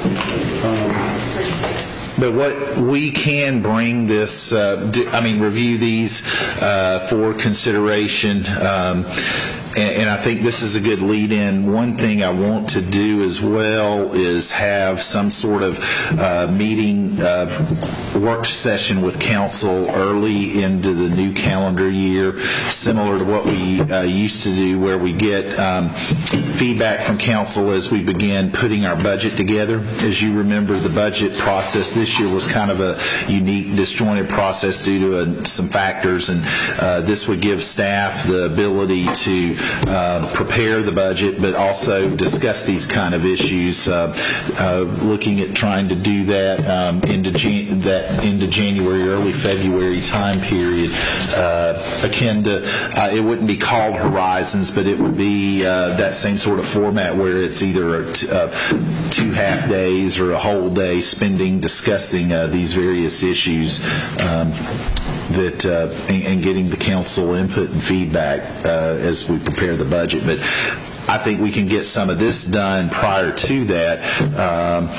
L: Um,
C: But what we can bring this, uh, do, I mean, review these uh, for consideration. Um, And, and I think this is a good lead-in. One thing I want to do as well is have some sort of uh, meeting, uh, work session with council early into the new calendar year, similar to what we uh, used to do, where we get um, feedback from council as we begin putting our budget together. As you remember, the budget process this year was kind of a unique, disjointed process due to uh, some factors, and uh, this would give staff the ability to Uh, prepare the budget, but also discuss these kind of issues. Uh, uh, looking at trying to do that um, into Jan- that into January, early February time period, uh, akin to uh, it wouldn't be called Horizons, but it would be uh, that same sort of format where it's either a t- uh, two half days or a whole day spending discussing uh, these various issues. Um, that uh, and, and getting the council input and feedback uh, as we prepare the budget. But I think we can get some of this done prior to that. Um,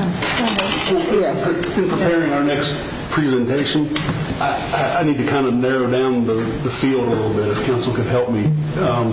L: yes. In preparing our next presentation, I, I need to kind of narrow down the, the field a little bit, if council could help me. Um,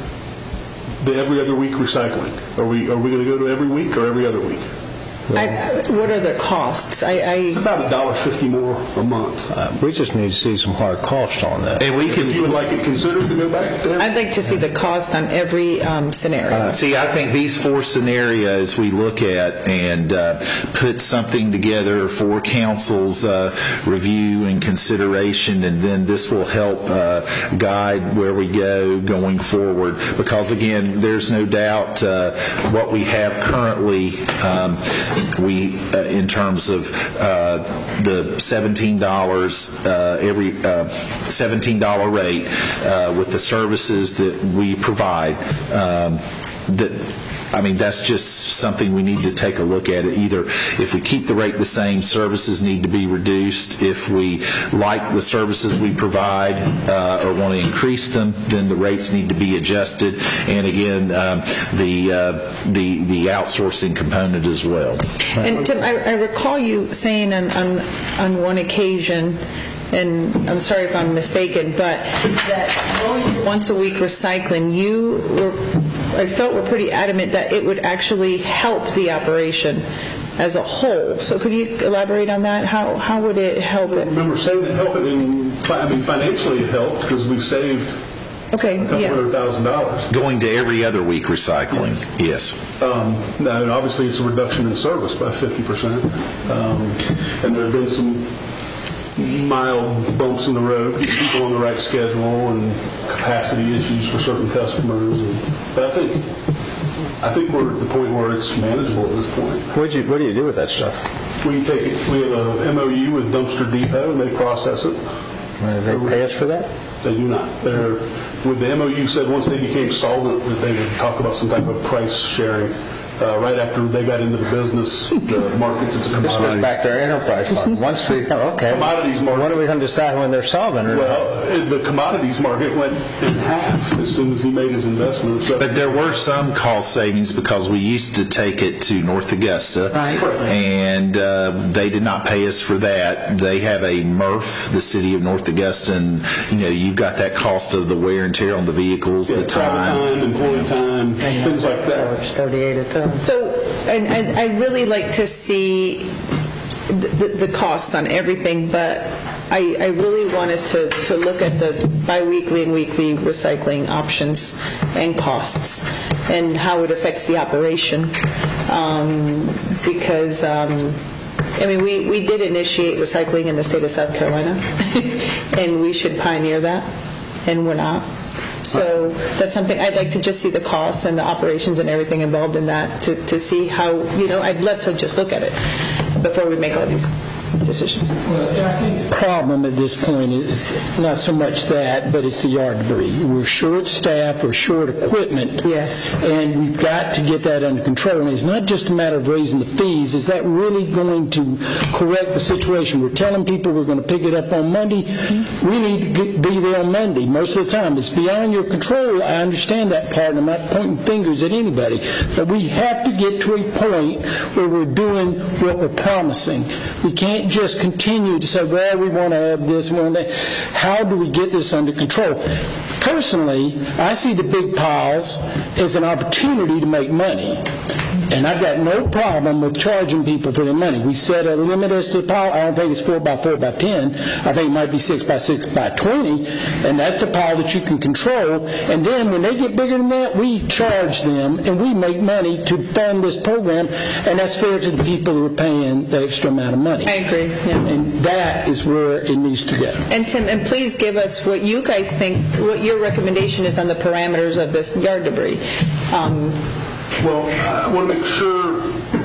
L: the every other week recycling. Are we are we going to go to every week or every other week?
H: I, what are the costs? I, I
L: it's about a dollar fifty more a month.
E: Uh, we just need to see some hard cost on that.
C: And we can.
L: If you would like it considered to go back there,
H: I'd like to see the cost on every um, scenario.
C: Uh, see, I think these four scenarios we look at and uh, put something together for council's uh, review and consideration, and then this will help uh, guide where we go going forward. Because again, there's no doubt uh, what we have currently. Um, We, uh, in terms of uh, the seventeen dollars uh, every uh, seventeen dollar rate uh, with the services that we provide, um, that. I mean, that's just something we need to take a look at. It. Either if we keep the rate the same, services need to be reduced. If we like the services we provide uh, or want to increase them, then the rates need to be adjusted. And again, um, the uh, the the outsourcing component as well.
H: And Tim, I, I recall you saying on, on on one occasion and I'm sorry if I'm mistaken, but that going to once a week recycling, you were, I felt were pretty adamant that it would actually help the operation as a whole. So could you elaborate on that? How how would it help it?
L: I remember saying it helped it in, I mean, financially it helped because we've saved
H: okay,
L: a couple
H: yeah.
L: hundred thousand dollars.
C: Going to every other week recycling, yes.
L: Um, now, and obviously it's a reduction in service by fifty percent. Um, and there have been some mild bumps in the road, people on the right schedule and capacity issues for certain customers. And, but I think I think we're at the point where it's manageable at this point.
E: What do you, what do you do with that stuff?
L: We take it, we have a M O U with Dumpster Depot, and they process it.
E: Uh, they pay us for that?
L: They do not. They're, with the M O U said once they became solvent that they would talk about some type of price sharing. Uh, right after they got into the business, the markets, it's a
E: This
L: commodity.
E: goes back to our enterprise fund. Once we come, okay.
L: Commodities market.
E: When are we going to decide when they're solvent or not?
L: Well, the commodities market went in half as soon as he made his investment. So
C: But there were some cost savings because we used to take it to North Augusta,
G: Right.
C: and uh, they did not pay us for that. They have a M R F, the city of North Augusta, and you know you've got that cost of the wear and tear on the vehicles,
L: yeah,
C: the
L: travel
C: time.
L: time, employee time, things like that.
A: thirty-eight a ton.
H: So, and, and I'd really like to see the, the, the costs on everything, but I, I really want us to, to look at the biweekly and weekly recycling options and costs and how it affects the operation. Um, because, um, I mean, we, we did initiate recycling in the state of South Carolina, and we should pioneer that, and we're not. So that's something I'd like to just see the costs and the operations and everything involved in that to, to see how, you know, I'd love to just look at it before we make all these decisions.
J: The problem at this point is not so much that, but it's the yard debris. We're short staffed, we're short equipment.
G: Yes.
J: And we've got to get that under control. And it's not just a matter of raising the fees. Is that really going to correct the situation? We're telling people we're going to pick it up on Monday. We need to get, be there on Monday most of the time. It's beyond your control. I understand that part, and I'm not pointing fingers at anybody. But we have to get to a point where we're doing what we're promising. We can't just continue to say, well, we want to have this, we want that. How do we get this under control? Personally, I see the big piles as an opportunity to make money. And I've got no problem with charging people for their money. We set a limit as to the pile. I don't think it's four by four by ten. I think it might be six by six by twenty. And that's a pile that you can control. And then when they get bigger than that, we charge them and we make money to fund this program. And that's fair to the people who are paying the extra amount of money.
H: I agree, yeah.
J: And that is where it needs to go.
H: And Tim, and please give us what you guys think, what your recommendation is on the parameters of this yard debris. Um,
L: Well, I want to make sure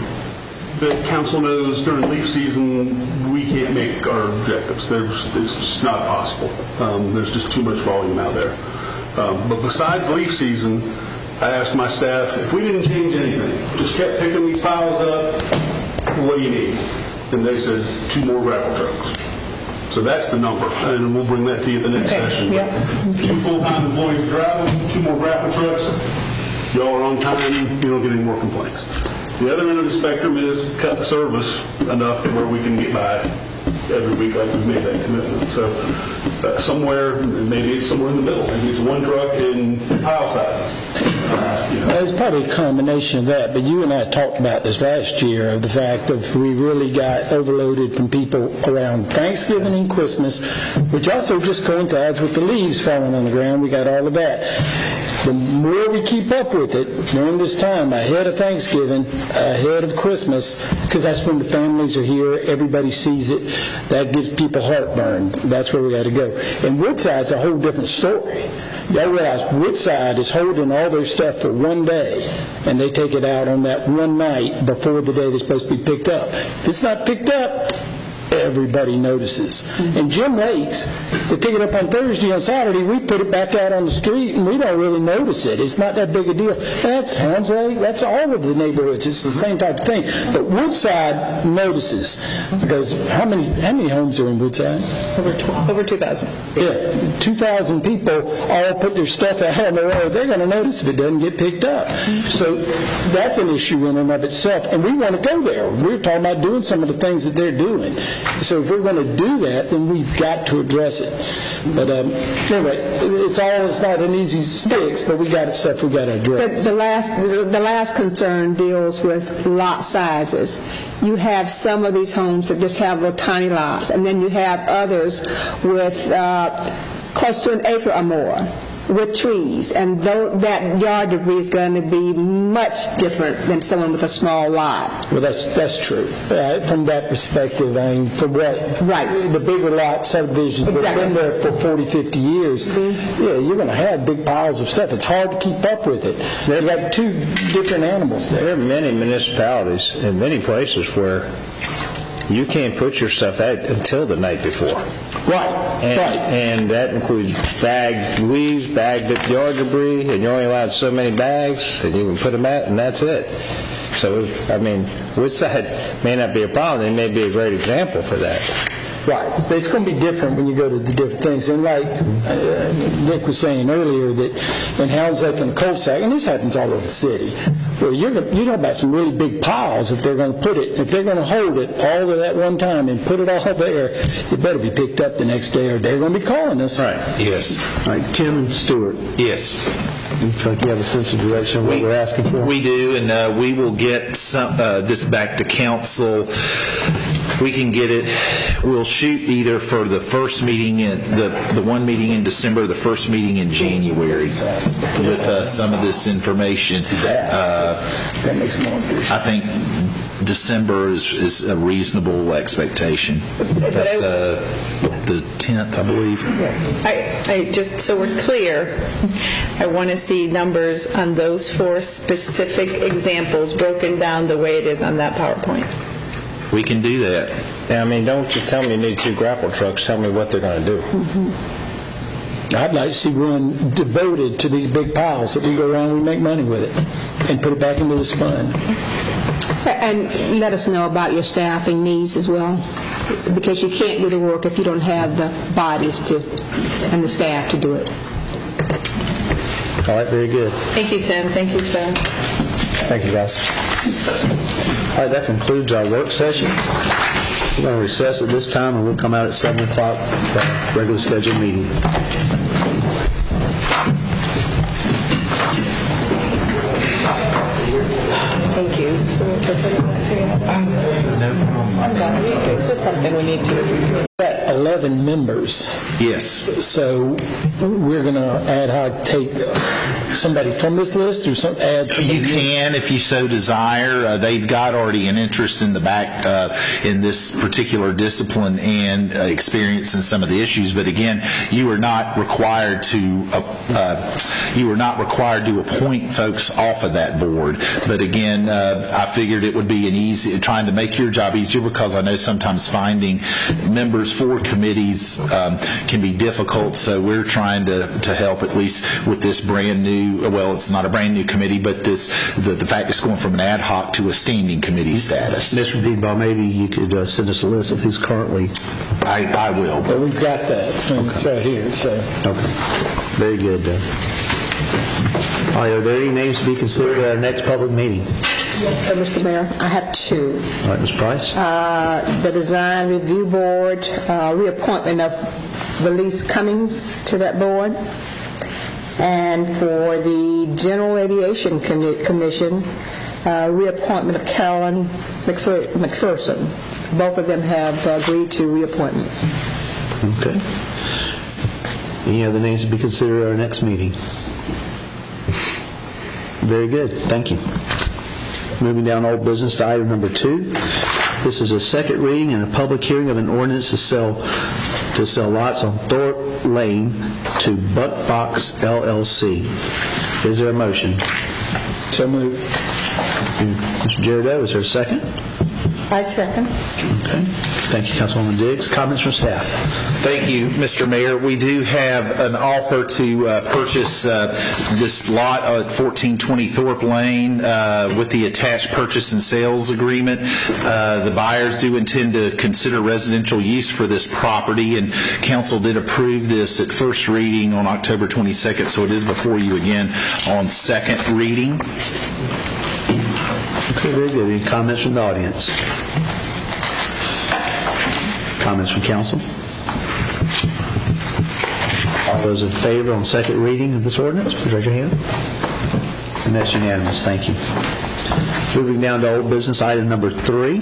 L: that council knows during leaf season we can't make our objectives. There's, it's just not possible. Um, there's just too much volume out there. Um, but besides leaf season, I asked my staff, if we didn't change anything, just kept picking these piles up, what do you need? And they said, two more gravel trucks. So that's the number, and we'll bring that to you at the next
H: Okay,
L: session.
H: yeah.
L: Two full-time employees gravel, two more gravel trucks. Y'all are on time, you don't get any more complaints. The other end of the spectrum is cut the service enough to where we can get by every week like we've made that commitment. So uh, somewhere, maybe it's somewhere in the middle. Maybe it's one truck in pile sizes. Uh, you know.
J: It's probably a combination of that, but you and I talked about this last year, of the fact of we really got overloaded from people around Thanksgiving and Christmas, which also just coincides with the leaves falling on the ground. We got all of that. The more we keep up with it during this time, ahead of Thanksgiving, ahead of Christmas, because that's when the families are here, everybody sees it, that gives people heartburn. That's where we got to go. And Woodside's a whole different story. Y'all realize Woodside is holding all their stuff for one day, and they take it out on that one night before the day they're supposed to be picked up. If it's not picked up, everybody notices. And Jim Lakes, they pick it up on Thursday, on Saturday, we put it back out on the street, and we don't really notice it. It's not that big a deal. That's Hans Lake, that's all of the neighborhoods. It's the same type of thing. But Woodside notices, because how many how many homes are in Woodside?
H: over, tw- over two thousand.
J: Yeah, two thousand people all put their stuff out on the road. They're going to notice if it doesn't get picked up. So that's an issue in and of itself, and we want to go there. We're talking about doing some of the things that they're doing. So if we're going to do that, then we've got to address it. But um, anyway, it's all, it's not an easy fix, but we got stuff we got to address.
G: But the last, the last concern deals with lot sizes. You have some of these homes that just have little tiny lots, and then you have others with uh, close to an acre or more, with trees, and though that yard debris is going to be much different than someone with a small lot.
J: Well, that's that's true. Uh, from that perspective, I mean, for what?
G: Right.
J: The bigger lot subdivisions
G: Exactly.
J: that have been there for forty, fifty years, mm-hmm. yeah, you're going to have big piles of stuff. It's hard to keep up with it. They've got two different animals there.
E: There are many municipalities in many places where you can't put your stuff out until the night before.
J: Right,
E: and,
J: right.
E: And that includes bagged leaves, bagged yard debris, and you're only allowed so many bags, and you can put them out, and that's it. So, I mean, Woodside may not be a problem. It may be a great example for that.
J: Right. But it's going to be different when you go to the different things. And like uh, Nick was saying earlier, that in Hounds Lake and the Cul-de-sac, and this happens all over the city, where you're going to, you're talking about some really big piles if they're going to put it, if they're going to hold it all at that one time and put it all there, it better be picked up the next day or they're going to be calling us.
C: Right. Yes.
B: All right, Tim and Stewart.
C: Yes.
B: You feel like you have a sense of direction of what
C: we,
B: we're asking for?
C: We do, and uh, we will get some, uh, this back to council. We can get it, we'll shoot either for the first meeting, in, the, the one meeting in December, the first meeting in January, with uh, some of this information. Uh,
J: that makes more sense.
C: I think December is, is a reasonable expectation. That's uh, the tenth, I believe.
H: I, I just so we're clear, I want to see numbers on those four specific examples broken down the way it is on that PowerPoint.
C: We can do that.
E: Yeah, I mean, don't just tell me you need two grapple trucks. Tell me what they're going to do.
J: Mm-hmm. I'd like to see one devoted to these big piles that we go around and we make money with it and put it back into this fund.
G: And let us know about your staffing needs as well, because you can't do the work if you don't have the bodies to and the staff to do it.
B: All right, very good.
H: Thank you, Tim. Thank you, sir.
B: Thank you, guys. All right, that concludes our work session. We're going to recess at this time, and we'll come out at seven o'clock for our regular scheduled meeting.
H: Thank you. It's just something we need to.
J: eleven members.
C: Yes.
J: So we're going to ad hoc take somebody from this list or some add somebody?
C: You can if you so desire. Uh, they've got already an interest in the back uh, in this particular discipline and uh, experience in some of the issues. But again, you are not required to uh, uh, you are not required to appoint folks off of that board. But again, uh, I figured it would be an easy trying to make your job easier, because I know sometimes finding members for committees um, can be difficult. So we're trying to to help at least with this brand new. Well, it's not a brand new committee, but this the, the fact it's going from an ad hoc to a standing committee status.
B: Mister Deedbaugh, maybe you could uh, send us a list of who's currently.
C: I, I will.
J: Well, we've got that. Okay. It's right here. So.
B: Okay. Very good, then. All right, are there any names to be considered at our next public meeting?
G: Yes, sir, Mister Mayor. I have two.
B: All right, Miz Price.
G: Uh, the Design Review Board, uh, reappointment of Valise Cummings to that board. And for the General Aviation Commi- Commission, uh, reappointment of Carolyn McPher- McPherson. Both of them have uh, agreed to reappointments.
B: Okay. Any other names to be considered at our next meeting? Very good. Thank you. Moving down old business to item number two. This is a second reading and a public hearing of an ordinance to sell to sell lots on Thorpe Lane to Buck Box L L C. Is there a motion?
J: So moved.
B: Mister Jerideau, is there a second?
I: I second.
B: Okay. Thank you, Councilwoman Diggs. Comments from staff?
C: Thank you, Mister Mayor. We do have an offer to uh, purchase uh, this lot at fourteen twenty Thorpe Lane uh, with the attached purchase and sales agreement. Uh, the buyers do intend to consider residential use for this property, and council did approve this at first reading on October twenty-second, so it is before you again on second reading.
B: Okay, very good. Any comments from the audience? Comments from council? All those in favor on second reading of this ordinance, please raise your hand. And that's unanimous. Thank you. Moving down to old business item number three.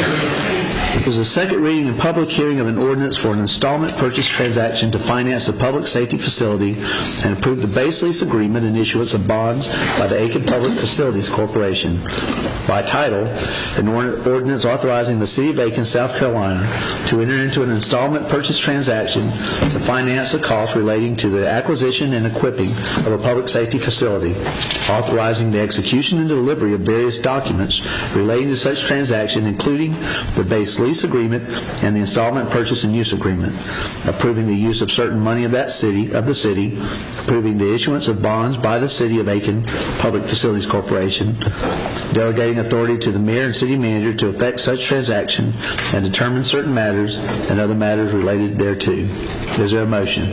B: This is a second reading and public hearing of an ordinance for an installment purchase transaction to finance a public safety facility and approve the base lease agreement and issuance of bonds by the Aiken Public Facilities Corporation. By title, an ordinance authorizing the City of Aiken, South Carolina, to enter into an installment purchase transaction to finance the costs relating to the acquisition and equipping of a public safety facility, authorizing the execution and delivery of various documents relating to such transaction, including the base lease agreement and the installment purchase and use agreement, approving the use of certain money of that city, of the city, approving the issuance of bonds by the City of Aiken Public Facilities Corporation, delegating authority to the mayor and city manager to effect such transaction and determine certain matters and other matters related thereto. Is there a motion?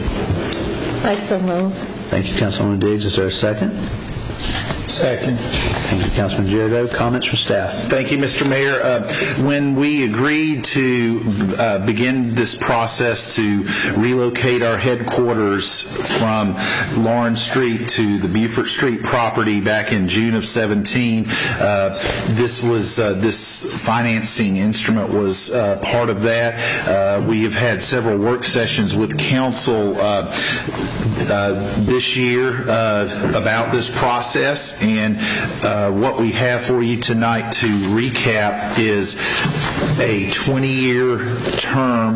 I: I so move.
B: Thank you, Councilwoman Diggs. Is there a second?
J: Second.
B: Thank you, Councilman Girardeau. Comments from staff?
C: Thank you, Mister Mayor. Uh, when we agreed to uh, begin this process to relocate our headquarters from Lawrence Street to the Beaufort Street property back in June of seventeen, uh, this was uh, this financing instrument was uh, part of that. Uh, we have had several work sessions with council uh, uh, this year uh, about this process. And uh, what we have for you tonight to recap is a twenty-year term.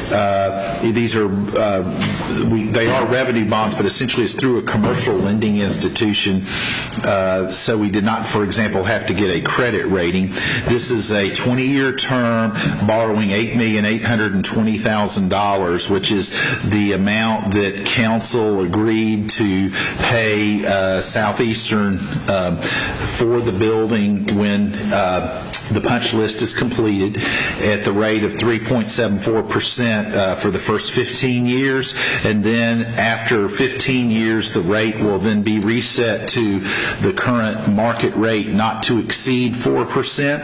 C: Uh, these are uh, we, they are revenue bonds, but essentially it's through a commercial lending institution. Uh, so we did not, for example, have to get a credit rating. This is a twenty-year term, borrowing eight million eight hundred twenty thousand dollars, which is the amount that council agreed to pay uh, Southeastern Uh, for the building when uh, the punch list is completed at the rate of three point seven four percent uh, for the first fifteen years, and then after fifteen years the rate will then be reset to the current market rate not to exceed four percent.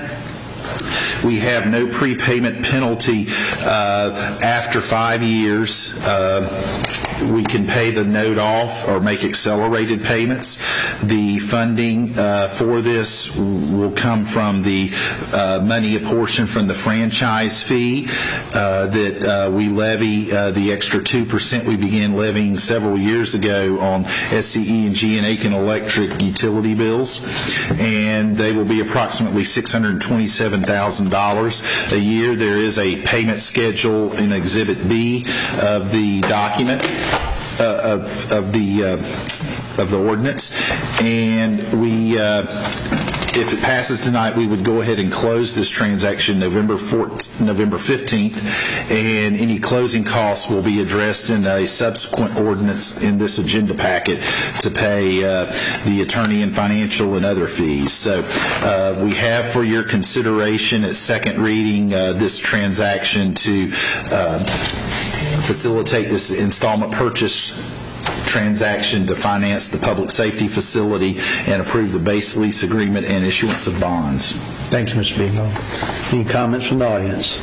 C: We have no prepayment penalty uh, after five years. Uh, we can pay the note off or make accelerated payments. The funding uh, for this will come from the uh, money apportioned from the franchise fee uh, that uh, we levy, uh, the extra two percent we began levying several years ago on S C E and G and Aiken Electric utility bills. And they will be approximately six hundred twenty-seven thousand dollars a year. There is a payment schedule in Exhibit B of the document uh, of, of the uh, of the ordinance, and we. Uh, If it passes tonight, we would go ahead and close this transaction November fourteenth, November fifteenth, and any closing costs will be addressed in a subsequent ordinance in this agenda packet to pay uh, the attorney and financial and other fees. So uh, we have for your consideration at second reading uh, this transaction to uh, facilitate this installment purchase transaction to finance the public safety facility and approve the base lease agreement and issuance of bonds.
B: Thank you, Mister Beagle. Any comments from the audience?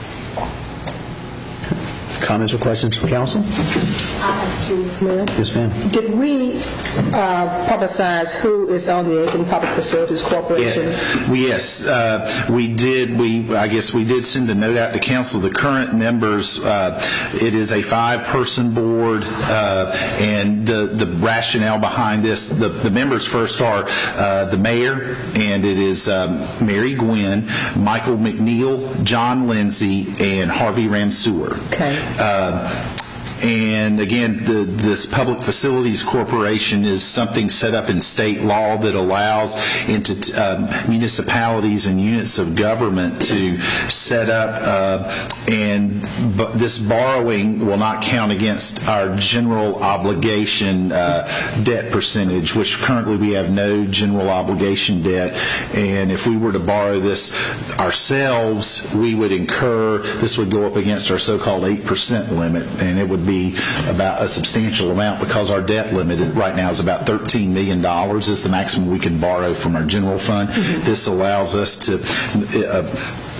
B: Comments or questions from council?
G: I have two, Mayor.
B: Yes, ma'am.
G: Did we uh, publicize who is on the Aiken Public Facilities Corporation?
C: Yeah. We, yes, uh, we did. We, I guess we did send a note out to council. The current members, uh, it is a five-person board, uh, and the, the rationale behind this, the, the members first are uh, the mayor, and it is um, Mary Gwynn, Michael McNeil, John Lindsay, and Harvey Ramseur.
G: Okay.
C: Uh, And again, the, this Public Facilities Corporation is something set up in state law that allows into uh, municipalities and units of government to set up, uh, and but this borrowing will not count against our general obligation uh, debt percentage, which currently we have no general obligation debt. And if we were to borrow this ourselves, we would incur, this would go up against our so-called eight percent limit, and it would be be about a substantial amount because our debt limit right now is about thirteen million dollars is the maximum we can borrow from our general fund. Mm-hmm. This allows us to uh,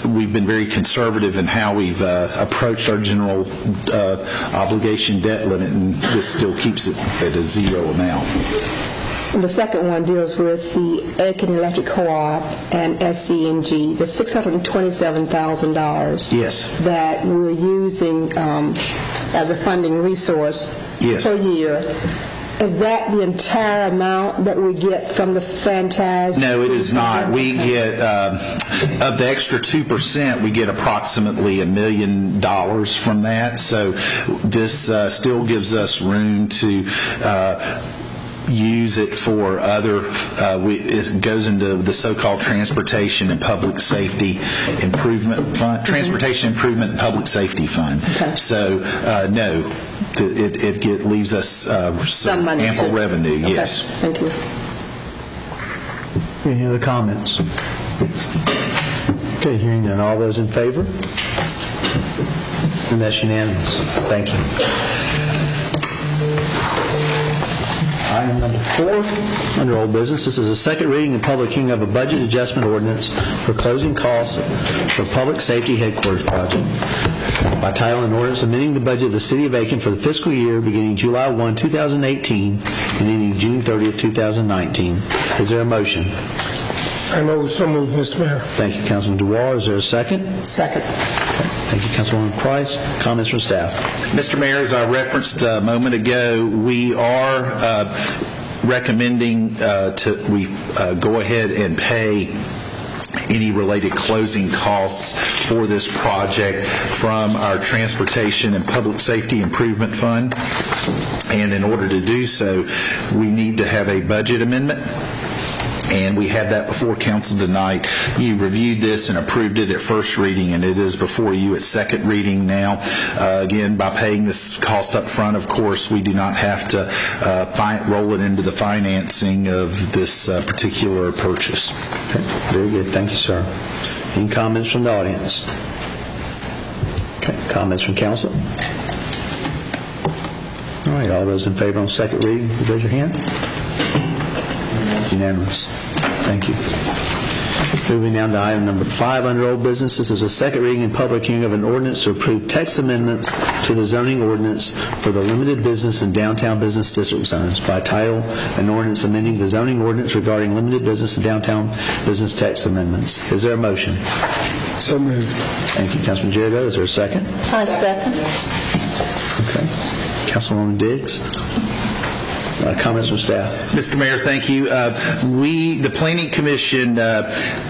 C: we've been very conservative in how we've uh, approached our general uh, obligation debt limit, and this still keeps it at a zero amount.
G: The second one deals with the Aiken Electric Co-op and S C N G, the six hundred twenty-seven thousand dollars
B: Yes.
G: that we're using um, as a funding resource
C: Yes.
G: per year. Is that the entire amount that we get from the franchise?
C: No, it is not. We get, uh, of the extra two percent, we get approximately a million dollars from that. So this uh, still gives us room to uh, use it for other, uh, we, it goes into the so-called Transportation and Public Safety Improvement Fund, Transportation Improvement and Public Safety Fund.
G: Okay.
C: So, uh, no, th- it, it get, leaves us uh, some,
G: Some money
C: ample
G: too.
C: revenue,
G: Okay.
C: yes.
G: Thank you.
B: Any other comments? Okay, hearing none. All those in favor? And that's unanimous. Thank you. Item number four, under old business, this is a second reading and public hearing of a budget adjustment ordinance for closing costs for Public Safety Headquarters project. By title, an ordinance amending the budget of the City of Aiken for the fiscal year beginning July first, two thousand eighteen and ending June thirtieth, two thousand nineteen. Is there a motion?
A: I move, so moved, Mister Mayor.
B: Thank you, Councilman Duval. Is there a second?
G: Second.
B: Thank you, Councilwoman Price. Comments from staff?
C: Mister Mayor, as I referenced a moment ago, we are uh, recommending uh, to we uh, go ahead and pay any related closing costs for this project from our Transportation and Public Safety Improvement Fund. And in order to do so, we need to have a budget amendment. And we have that before council tonight. You reviewed this and approved it at first reading, and it is before you at second reading now. Uh, again, by paying this cost up front, of course, we do not have to uh, fi- roll it into the financing of this uh, particular purchase.
B: Okay, very good. Thank you, sir. Any comments from the audience? Okay, comments from council? All right, all those in favor on second reading, please raise your hand. Unanimous. Thank you. Moving down to item number five under old business. This is a second reading and public hearing of an ordinance to approve text amendments to the zoning ordinance for the limited business and downtown business district zones. By title, an ordinance amending the zoning ordinance regarding limited business and downtown business text amendments. Is there a motion?
A: So moved.
B: Thank you, Councilman Jericho. Is there a second?
I: I second.
B: Okay. Councilwoman Diggs. Uh, comments from staff?
C: Mister Mayor, thank you. Uh, we, the Planning Commission, uh,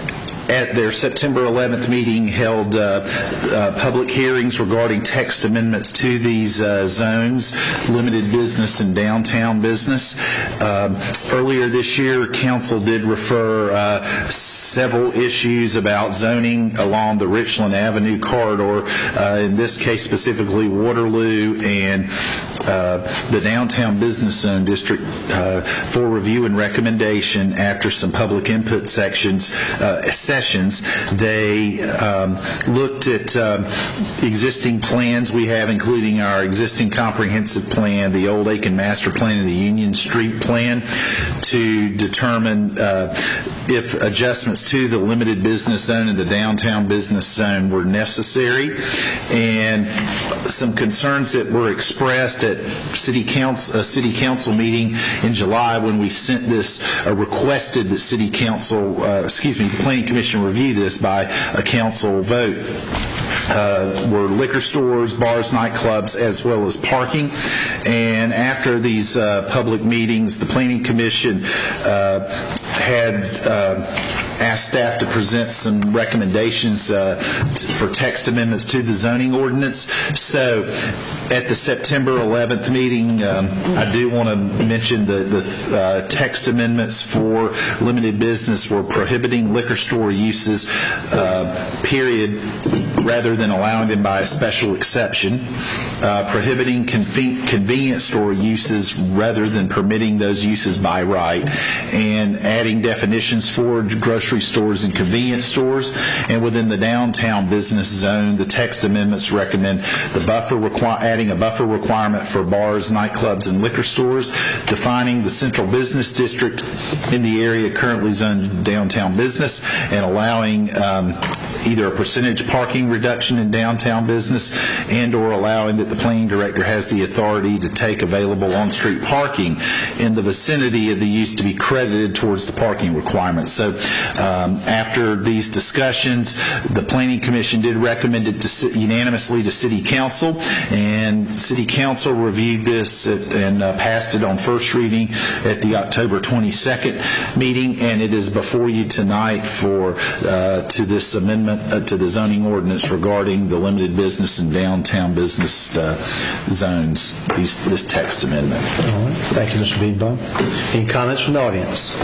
C: at their September eleventh meeting, held uh, uh, public hearings regarding text amendments to these uh, zones, limited business and downtown business. Um, earlier this year, council did refer uh, several issues about zoning along the Richland Avenue corridor, uh, in this case specifically Waterloo and uh, the downtown business zone district, uh, for review and recommendation after some public input sections, uh, sessions. They um, looked at um, existing plans we have, including our existing comprehensive plan, the old Aiken Master Plan, and the Union Street Plan, to determine uh, if adjustments to the limited business zone and the downtown business zone were necessary. And some concerns that were expressed at city council, a city council meeting in July when we sent this, or requested that city council, uh, excuse me, the Planning Commission review this by a council vote, uh, were liquor stores, bars, nightclubs, as well as parking. And after these uh, public meetings, the Planning Commission uh, had uh, asked staff to present some recommendations uh, t- for text amendments to the zoning ordinance. So at the September eleventh meeting, um, I do want to mention the, the uh, text amendments for limited business were prohibiting liquor store uses, uh, period, rather than allowing them by a special exception, uh, prohibiting conven- convenience store uses rather than permitting those uses by right, and adding definitions for grocery stores and convenience stores. And within the downtown business zone, the text amendments recommend the buffer requi- adding a buffer requirement for bars, nightclubs, and liquor stores, defining the central business district in the area currently zoned downtown business, and allowing um, either a percentage parking reduction in downtown business and/or allowing that the planning director has the authority to take available on-street parking in the vicinity of the use to be credited towards the parking requirements. So um, after these discussions, the Planning Commission did recommend it to, unanimously to City Council, and City Council reviewed this at, and uh, passed it on first reading at the October twenty-second meeting, and it is before you tonight for uh, to this amendment uh, to the zoning ordinance regarding the limited business and downtown business uh, zones, these, this text amendment.
B: All right. Thank you, Mister Beanbaum. Any comments from the audience?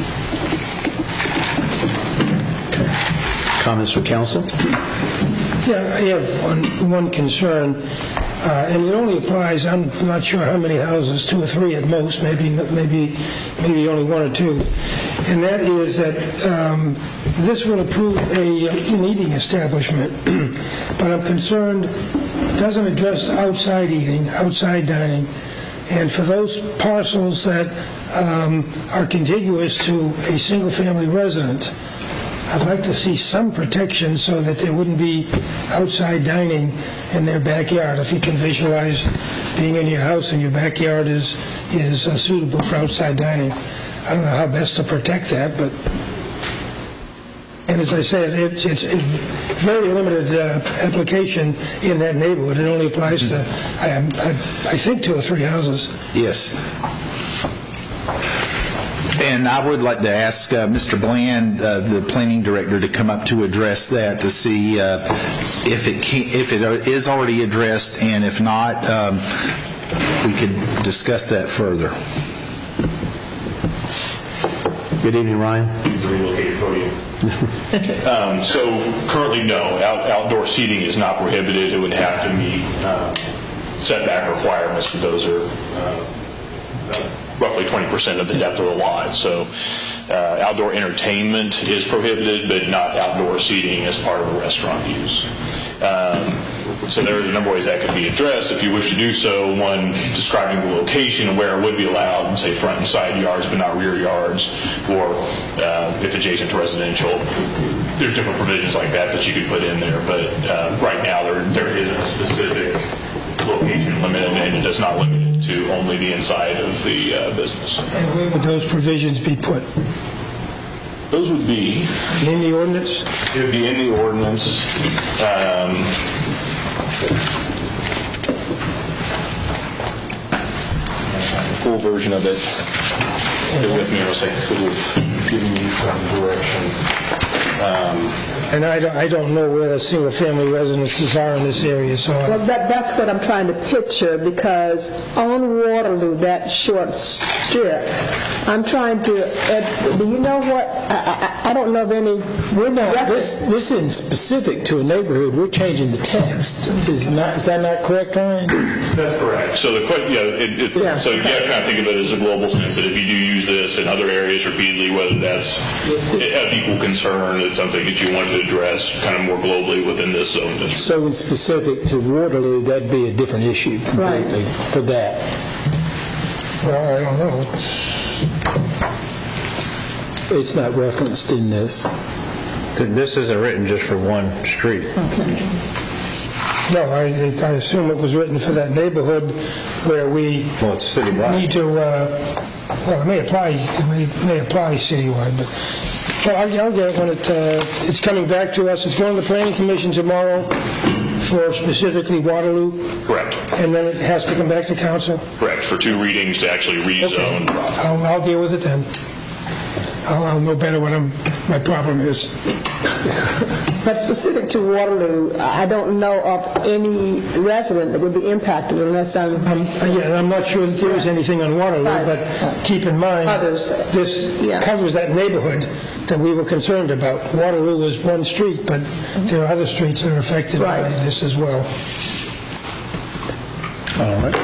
B: Okay. Comments from council?
A: Yeah, I have one, one concern, uh, and it only applies, I'm not sure how many houses, two or three at most, maybe maybe, maybe only one or two, and that is that um, this will approve a, an eating establishment, but I'm concerned it doesn't address outside eating, outside dining, and for those parcels that um, are contiguous to a single-family resident, I'd like to see some protection so that there wouldn't be outside dining in their backyard. If you can visualize being in your house and your backyard is is uh, suitable for outside dining, I don't know how best to protect that, but and as I said, it's it's, it's very limited uh, application in that neighborhood. It only applies to I, I, I think two or three houses.
C: Yes. And I would like to ask uh, Mister Bland, uh, the planning director, to come up to address that to see uh, if it can, if it is already addressed, and if not, um, we could discuss that further.
B: Good evening, Ryan.
M: Use the relocated podium. um, so currently, no. Out, outdoor seating is not prohibited. It would have to meet uh, setback requirements, but those are uh, uh, roughly twenty percent of the depth of the lot. So uh, outdoor entertainment is prohibited, but not outdoor seating as part of a restaurant use. Um, so there are a number of ways that could be addressed if you wish to do so. One, describing the location and where it would be allowed, say front and side yards but not rear yards, or uh, if adjacent to residential. There's different provisions like that that you could put in there, but uh, right now there there isn't a specific location limit, and it does not limit it to only the inside of the uh, business.
A: And where would those provisions be put?
M: Those would be
A: in the ordinance?
M: It would be in the ordinance. Um, full version of it. Bear with me for a second, so we've given you some direction. Um,
A: And I don't, I don't know where the single-family residences are in this area, so... I...
G: Well, that, that's what I'm trying to picture, because on Waterloo, that short strip, I'm trying to... Uh, do you know what... I, I, I don't know of any...
J: We're not... This, this isn't specific to a neighborhood. We're changing the text. Is, not, is that not correct, Ryan?
M: That's correct. So the yeah, it, it,
J: yeah.
M: So you have to kind of think of it as a global sense that if you do use this in other areas repeatedly, whether that's of equal concern, it's something that you want to address kind of more globally within this zone district.
J: So it's specific to Waterloo, that'd be a different issue completely
G: right.
J: for that.
A: Well, I don't know. It's,
J: it's not referenced in this.
E: This isn't written just for one street.
G: Okay.
A: No, I, I assume it was written for that neighborhood where we
E: well, it's citywide.
A: need to, uh, well, it may apply, it may, may apply citywide, but, well, I'll, I'll get it when it, uh, it's coming back to us. It's going to the Planning Commission tomorrow for specifically Waterloo.
M: Correct.
A: And then it has to come back to council?
M: Correct, for two readings to actually rezone.
A: Okay. I'll, I'll deal with it then. I'll, I'll know better what I'm, my problem is.
G: But specific to Waterloo, I don't know of any resident that would be impacted unless I'm...
A: I'm yeah, I'm not sure that there is anything on Waterloo, right. But keep in mind,
G: Others.
A: this
G: yeah.
A: covers that neighborhood that we were concerned about. Waterloo is one street, but there are other streets that are affected right. by this as well.
B: All right.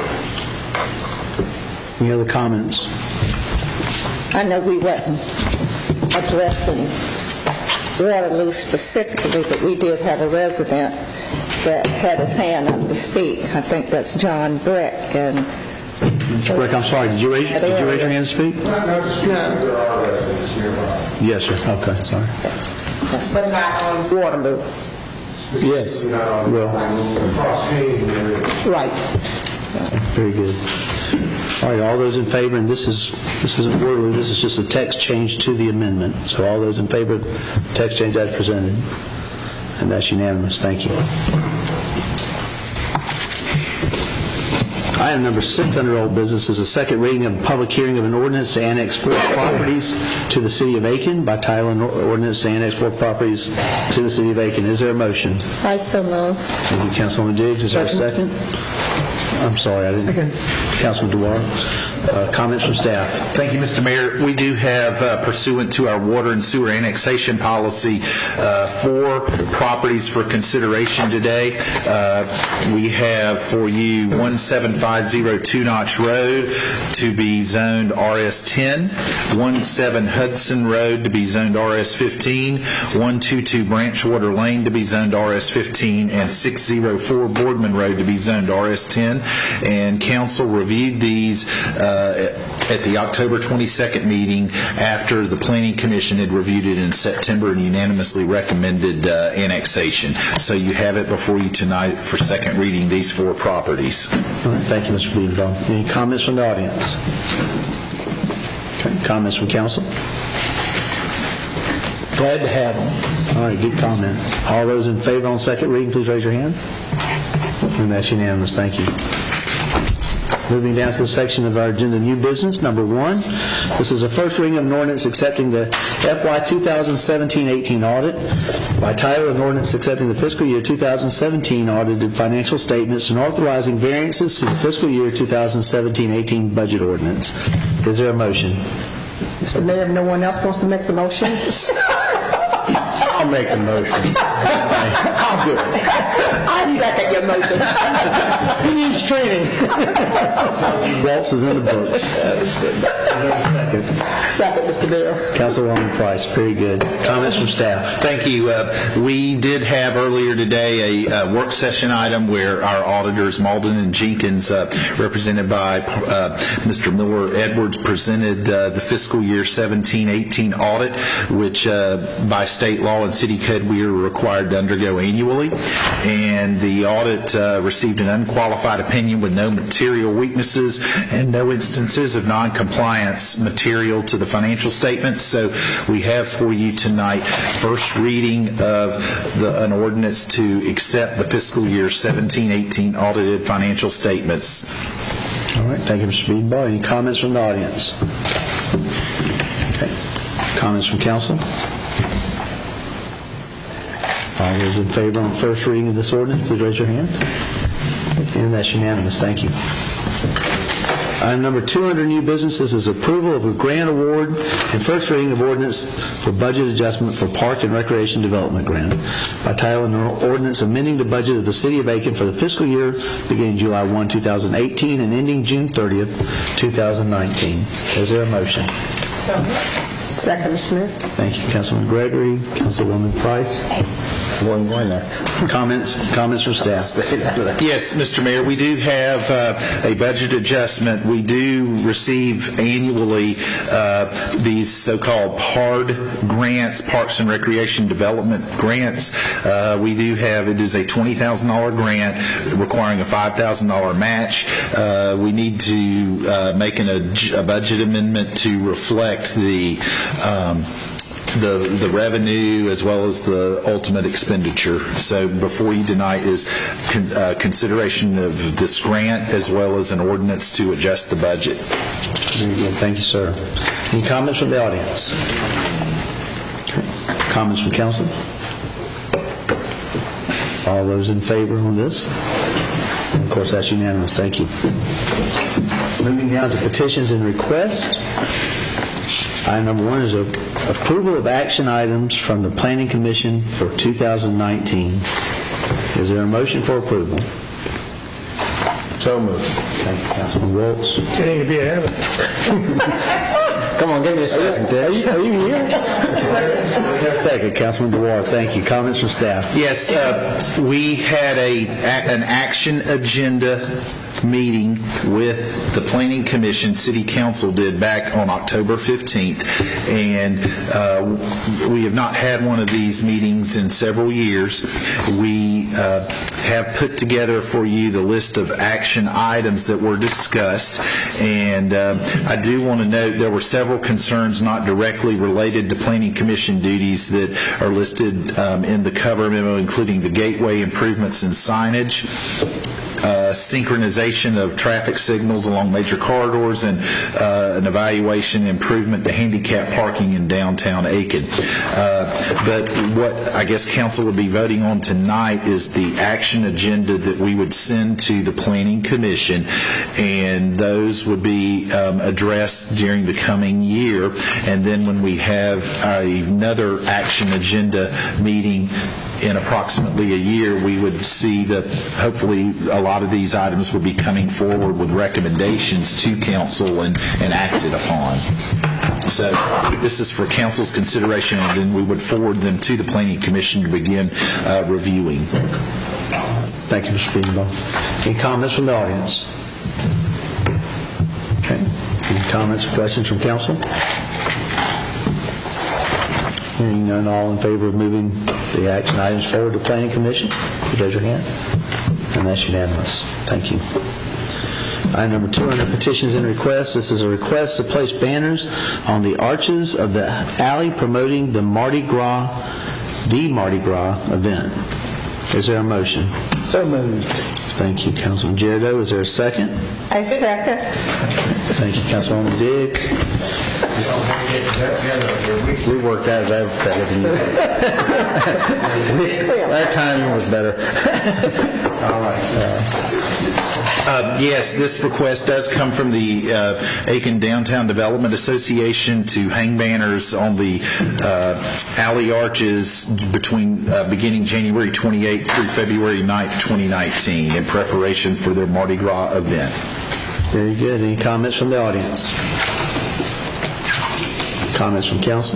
B: Any other comments?
I: I know we weren't addressing Waterloo specifically, but we did have a resident that had his hand up to speak. I think that's John Breck. And
B: Mister Breck, I'm sorry. Did you raise, did you raise your hand to speak?
I: No.
B: Yes, sir. Okay, sorry.
G: But not on Waterloo.
J: Yes.
G: Right.
B: Very good. All right, all those in favor, and this is, this isn't Waterloo, this is just a text change to the amendment. So all those in favor of the text change as presented, and that's unanimous. Thank you. Item number six under old business is a second reading of a public hearing of an ordinance to annex four properties to the city of Aiken. By title, an ordinance to annex four properties to the city of Aiken. Is there a motion?
I: I so move.
B: Thank you, Councilwoman Diggs. Is there a second? I'm sorry, I didn't. Councilman DeWar. Uh, comments from staff.
C: Thank you, Mister Mayor. We do have, uh, pursuant to our water and sewer annexation policy, uh, four properties for consideration today. Uh, we have for you one seven five zero Two Notch Road to be zoned R S ten, one seven Hudson Road to be zoned R S fifteen, one two two Branchwater Lane to be zoned R S fifteen, and six oh four Boardman Road to be zoned R S ten. And council reviewed these uh, at the October twenty-second meeting after the Planning Commission had reviewed it in September and unanimously recommended uh, annexation. So you have it before you tonight for second reading, these four properties.
B: All right, thank you, Mister Blumenthal. Any comments from the audience? Okay, comments from council?
J: Glad to have them.
B: All right, good comment. All those in favor on second reading, please raise your hand. And that's unanimous. Thank you. Moving down to the section of our agenda, new business, number one. This is a first reading of an ordinance accepting the F Y twenty seventeen eighteen audit. By title, an ordinance accepting the fiscal year two thousand seventeen audited financial statements and authorizing variances to the fiscal year two thousand seventeen eighteen budget ordinance. Is there a motion?
G: Mister Mayor, if no one else wants to make the motion?
E: I'll make the motion. I'll do it.
G: I second your motion.
J: He needs training.
B: Waltz is in the books.
G: Second, Mister Mayor.
B: Councilwoman Price, very good. Comments from staff?
C: Thank you. Uh, we did have earlier today a uh, work session item where our auditors, Malden and Jenkins, uh, represented by uh, Mister Miller Edwards, presented uh, the fiscal year seventeen eighteen audit, which uh, by state law and city code we are required to undergo annually. And the audit uh, received an unqualified opinion with no material weaknesses and no instances of non-compliance material to the financial statements. So we have for you tonight first reading of the, an ordinance to accept the fiscal year seventeen eighteen audited financial statements.
B: All right, thank you, Mister Biedenbach. Any comments from the audience? Okay. Comments from council? All those in favor on first reading of this ordinance, please raise your hand. And that's unanimous. Thank you. Item number two under new businesses is approval of a grant award and first reading of ordinance for budget adjustment for Park and Recreation Development Grant. By title, an ordinance amending the budget of the City of Aiken for the fiscal year beginning July first, two thousand eighteen and ending June thirtieth, two thousand nineteen. Is there a motion?
G: Second, Mister Mayor.
B: Thank you, Councilman Gregory. Councilwoman Price. One there. Comments, comments from staff.
C: Yes, Mister Mayor, we do have uh, a budget adjustment. We do receive annually uh, these so-called P A R D grants, Parks and Recreation Development grants. Uh, we do have, it is a twenty thousand dollars grant requiring a five thousand dollars match. Uh, we need to uh, make an, a budget amendment to reflect the um, the the revenue as well as the ultimate expenditure. So before you tonight is con, uh, consideration of this grant as well as an ordinance to adjust the budget.
B: Very good. Thank you, sir. Any comments from the audience? Okay. Comments from council? All those in favor on this? And of course, that's unanimous. Thank you. Moving down to petitions and requests. Item number one is a approval of action items from the Planning Commission for two thousand nineteen. Is there a motion for approval?
E: So moved.
B: Thank you, Councilman Waltz.
A: Getting to be ahead of it.
E: Come on, give me a second.
A: Are you, are you here?
B: Second, Councilman DeWar. Thank you. Comments from staff?
C: Yes, uh, we had a, an action agenda meeting with the Planning Commission, City Council did back on October fifteenth, and uh, we have not had one of these meetings in several years. We uh, have put together for you the list of action items that were discussed, and uh, I do want to note there were several concerns not directly related to Planning Commission duties that are listed um, in the cover memo, including the gateway improvements and signage, Uh, synchronization of traffic signals along major corridors, and uh, an evaluation improvement to handicap parking in downtown Aiken. Uh, but what I guess council would be voting on tonight is the action agenda that we would send to the Planning Commission, and those would be um, addressed during the coming year. And then when we have another action agenda meeting in approximately a year, we would see that hopefully a lot of these items would be coming forward with recommendations to council and, and acted upon. So this is for council's consideration, and then we would forward them to the Planning Commission to begin uh, reviewing.
B: Thank you, Mister Beagle. Any comments from the audience? Okay. Any comments or questions from council? Hearing none, all in favor of moving the action items forward to Planning Commission, please raise your hand. And that's unanimous. Thank you. Item number two under petitions and requests. This is a request to place banners on the arches of the alley promoting the Mardi Gras, the Mardi Gras event. Is there a motion?
J: So moved.
B: Thank you, Councilman Jericho. Is there a second?
I: I second.
B: Thank you, Councilwoman Diggs.
E: We worked as I've better than you. Our timing was better.
B: All right.
C: Uh, yes, this request does come from the uh, Aiken Downtown Development Association to hang banners on the uh, alley arches between uh, beginning January twenty-eighth through February ninth, twenty nineteen, in preparation for their Mardi Gras event.
B: Very good. Any comments from the audience? Comments from council?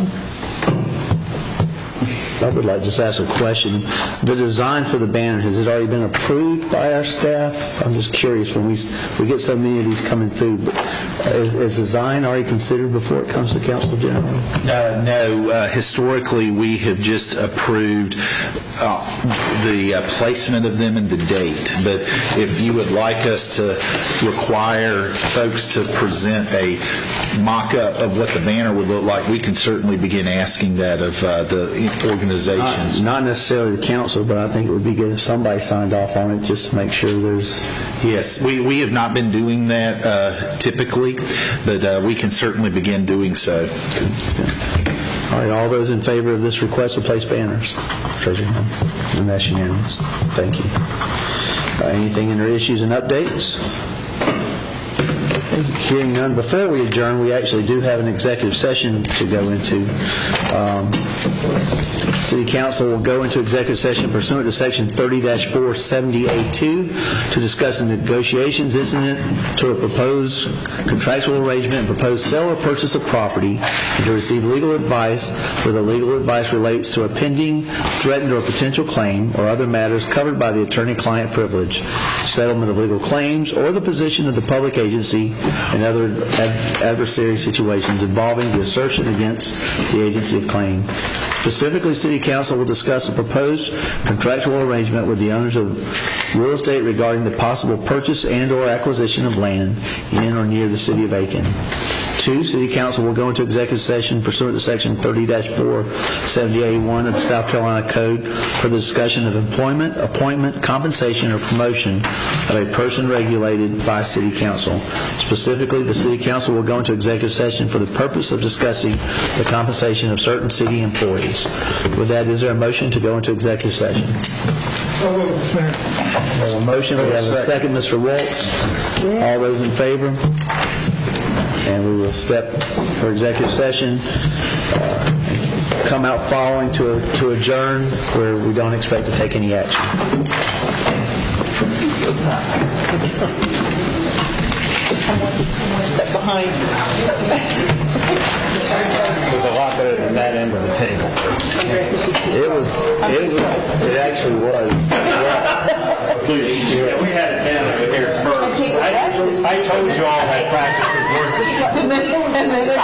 B: I would like to just ask a question. The design for the banners, has it already been approved by our staff? I'm just curious, when we we get so many of these coming through, is, is design already considered before it comes to council generally?
C: Uh, no. Uh, historically, we have just approved uh, the uh, placement of them and the date. But if you would like us to require folks to present a mock-up of what the banner would look like, we can certainly begin asking that of uh, the organizations.
B: Not, not necessarily the council, but I think it would be good if somebody signed off on it just to make sure there's...
C: Yes, we, we have not been doing that uh, typically, but uh, we can certainly begin doing so.
B: All right, all those in favor of this request to place banners? Raise your hand. And that's unanimous. Thank you. Uh, anything under issues and updates? Hearing none, before we adjourn, we actually do have an executive session to go into. Um, City Council will go into executive session pursuant to Section thirty dash four seventy A two to discuss the negotiations incident to a proposed contractual arrangement and proposed sale or purchase of property, and to receive legal advice where the legal advice relates to a pending, threatened, or potential claim or other matters covered by the attorney-client privilege, settlement of legal claims, or the position of the public agency and other ad- adversary situations involving the assertion against the agency of claim. Specifically, City Council will discuss a proposed contractual arrangement with the owners of real estate regarding the possible purchase and or acquisition of land in or near the City of Aiken. Two, City Council will go into executive session pursuant to Section thirty dash four seventy A one of the South Carolina Code for the discussion of employment, appointment, compensation, or promotion of a person regulated by City Council. Specifically, the City Council will go into executive session for the purpose of discussing the compensation of certain city employees. With that, is there a motion to go into executive session? We have a motion. We have a second, Mister Waltz. All those in favor? And we will step for executive session, uh, come out following to, to adjourn where we don't expect to take any action.
H: Step behind.
E: There's a lot there. it at that end of the table.
B: It was, it was, it actually was.
L: Yeah, we had it down here first. I I told you all that practice was working.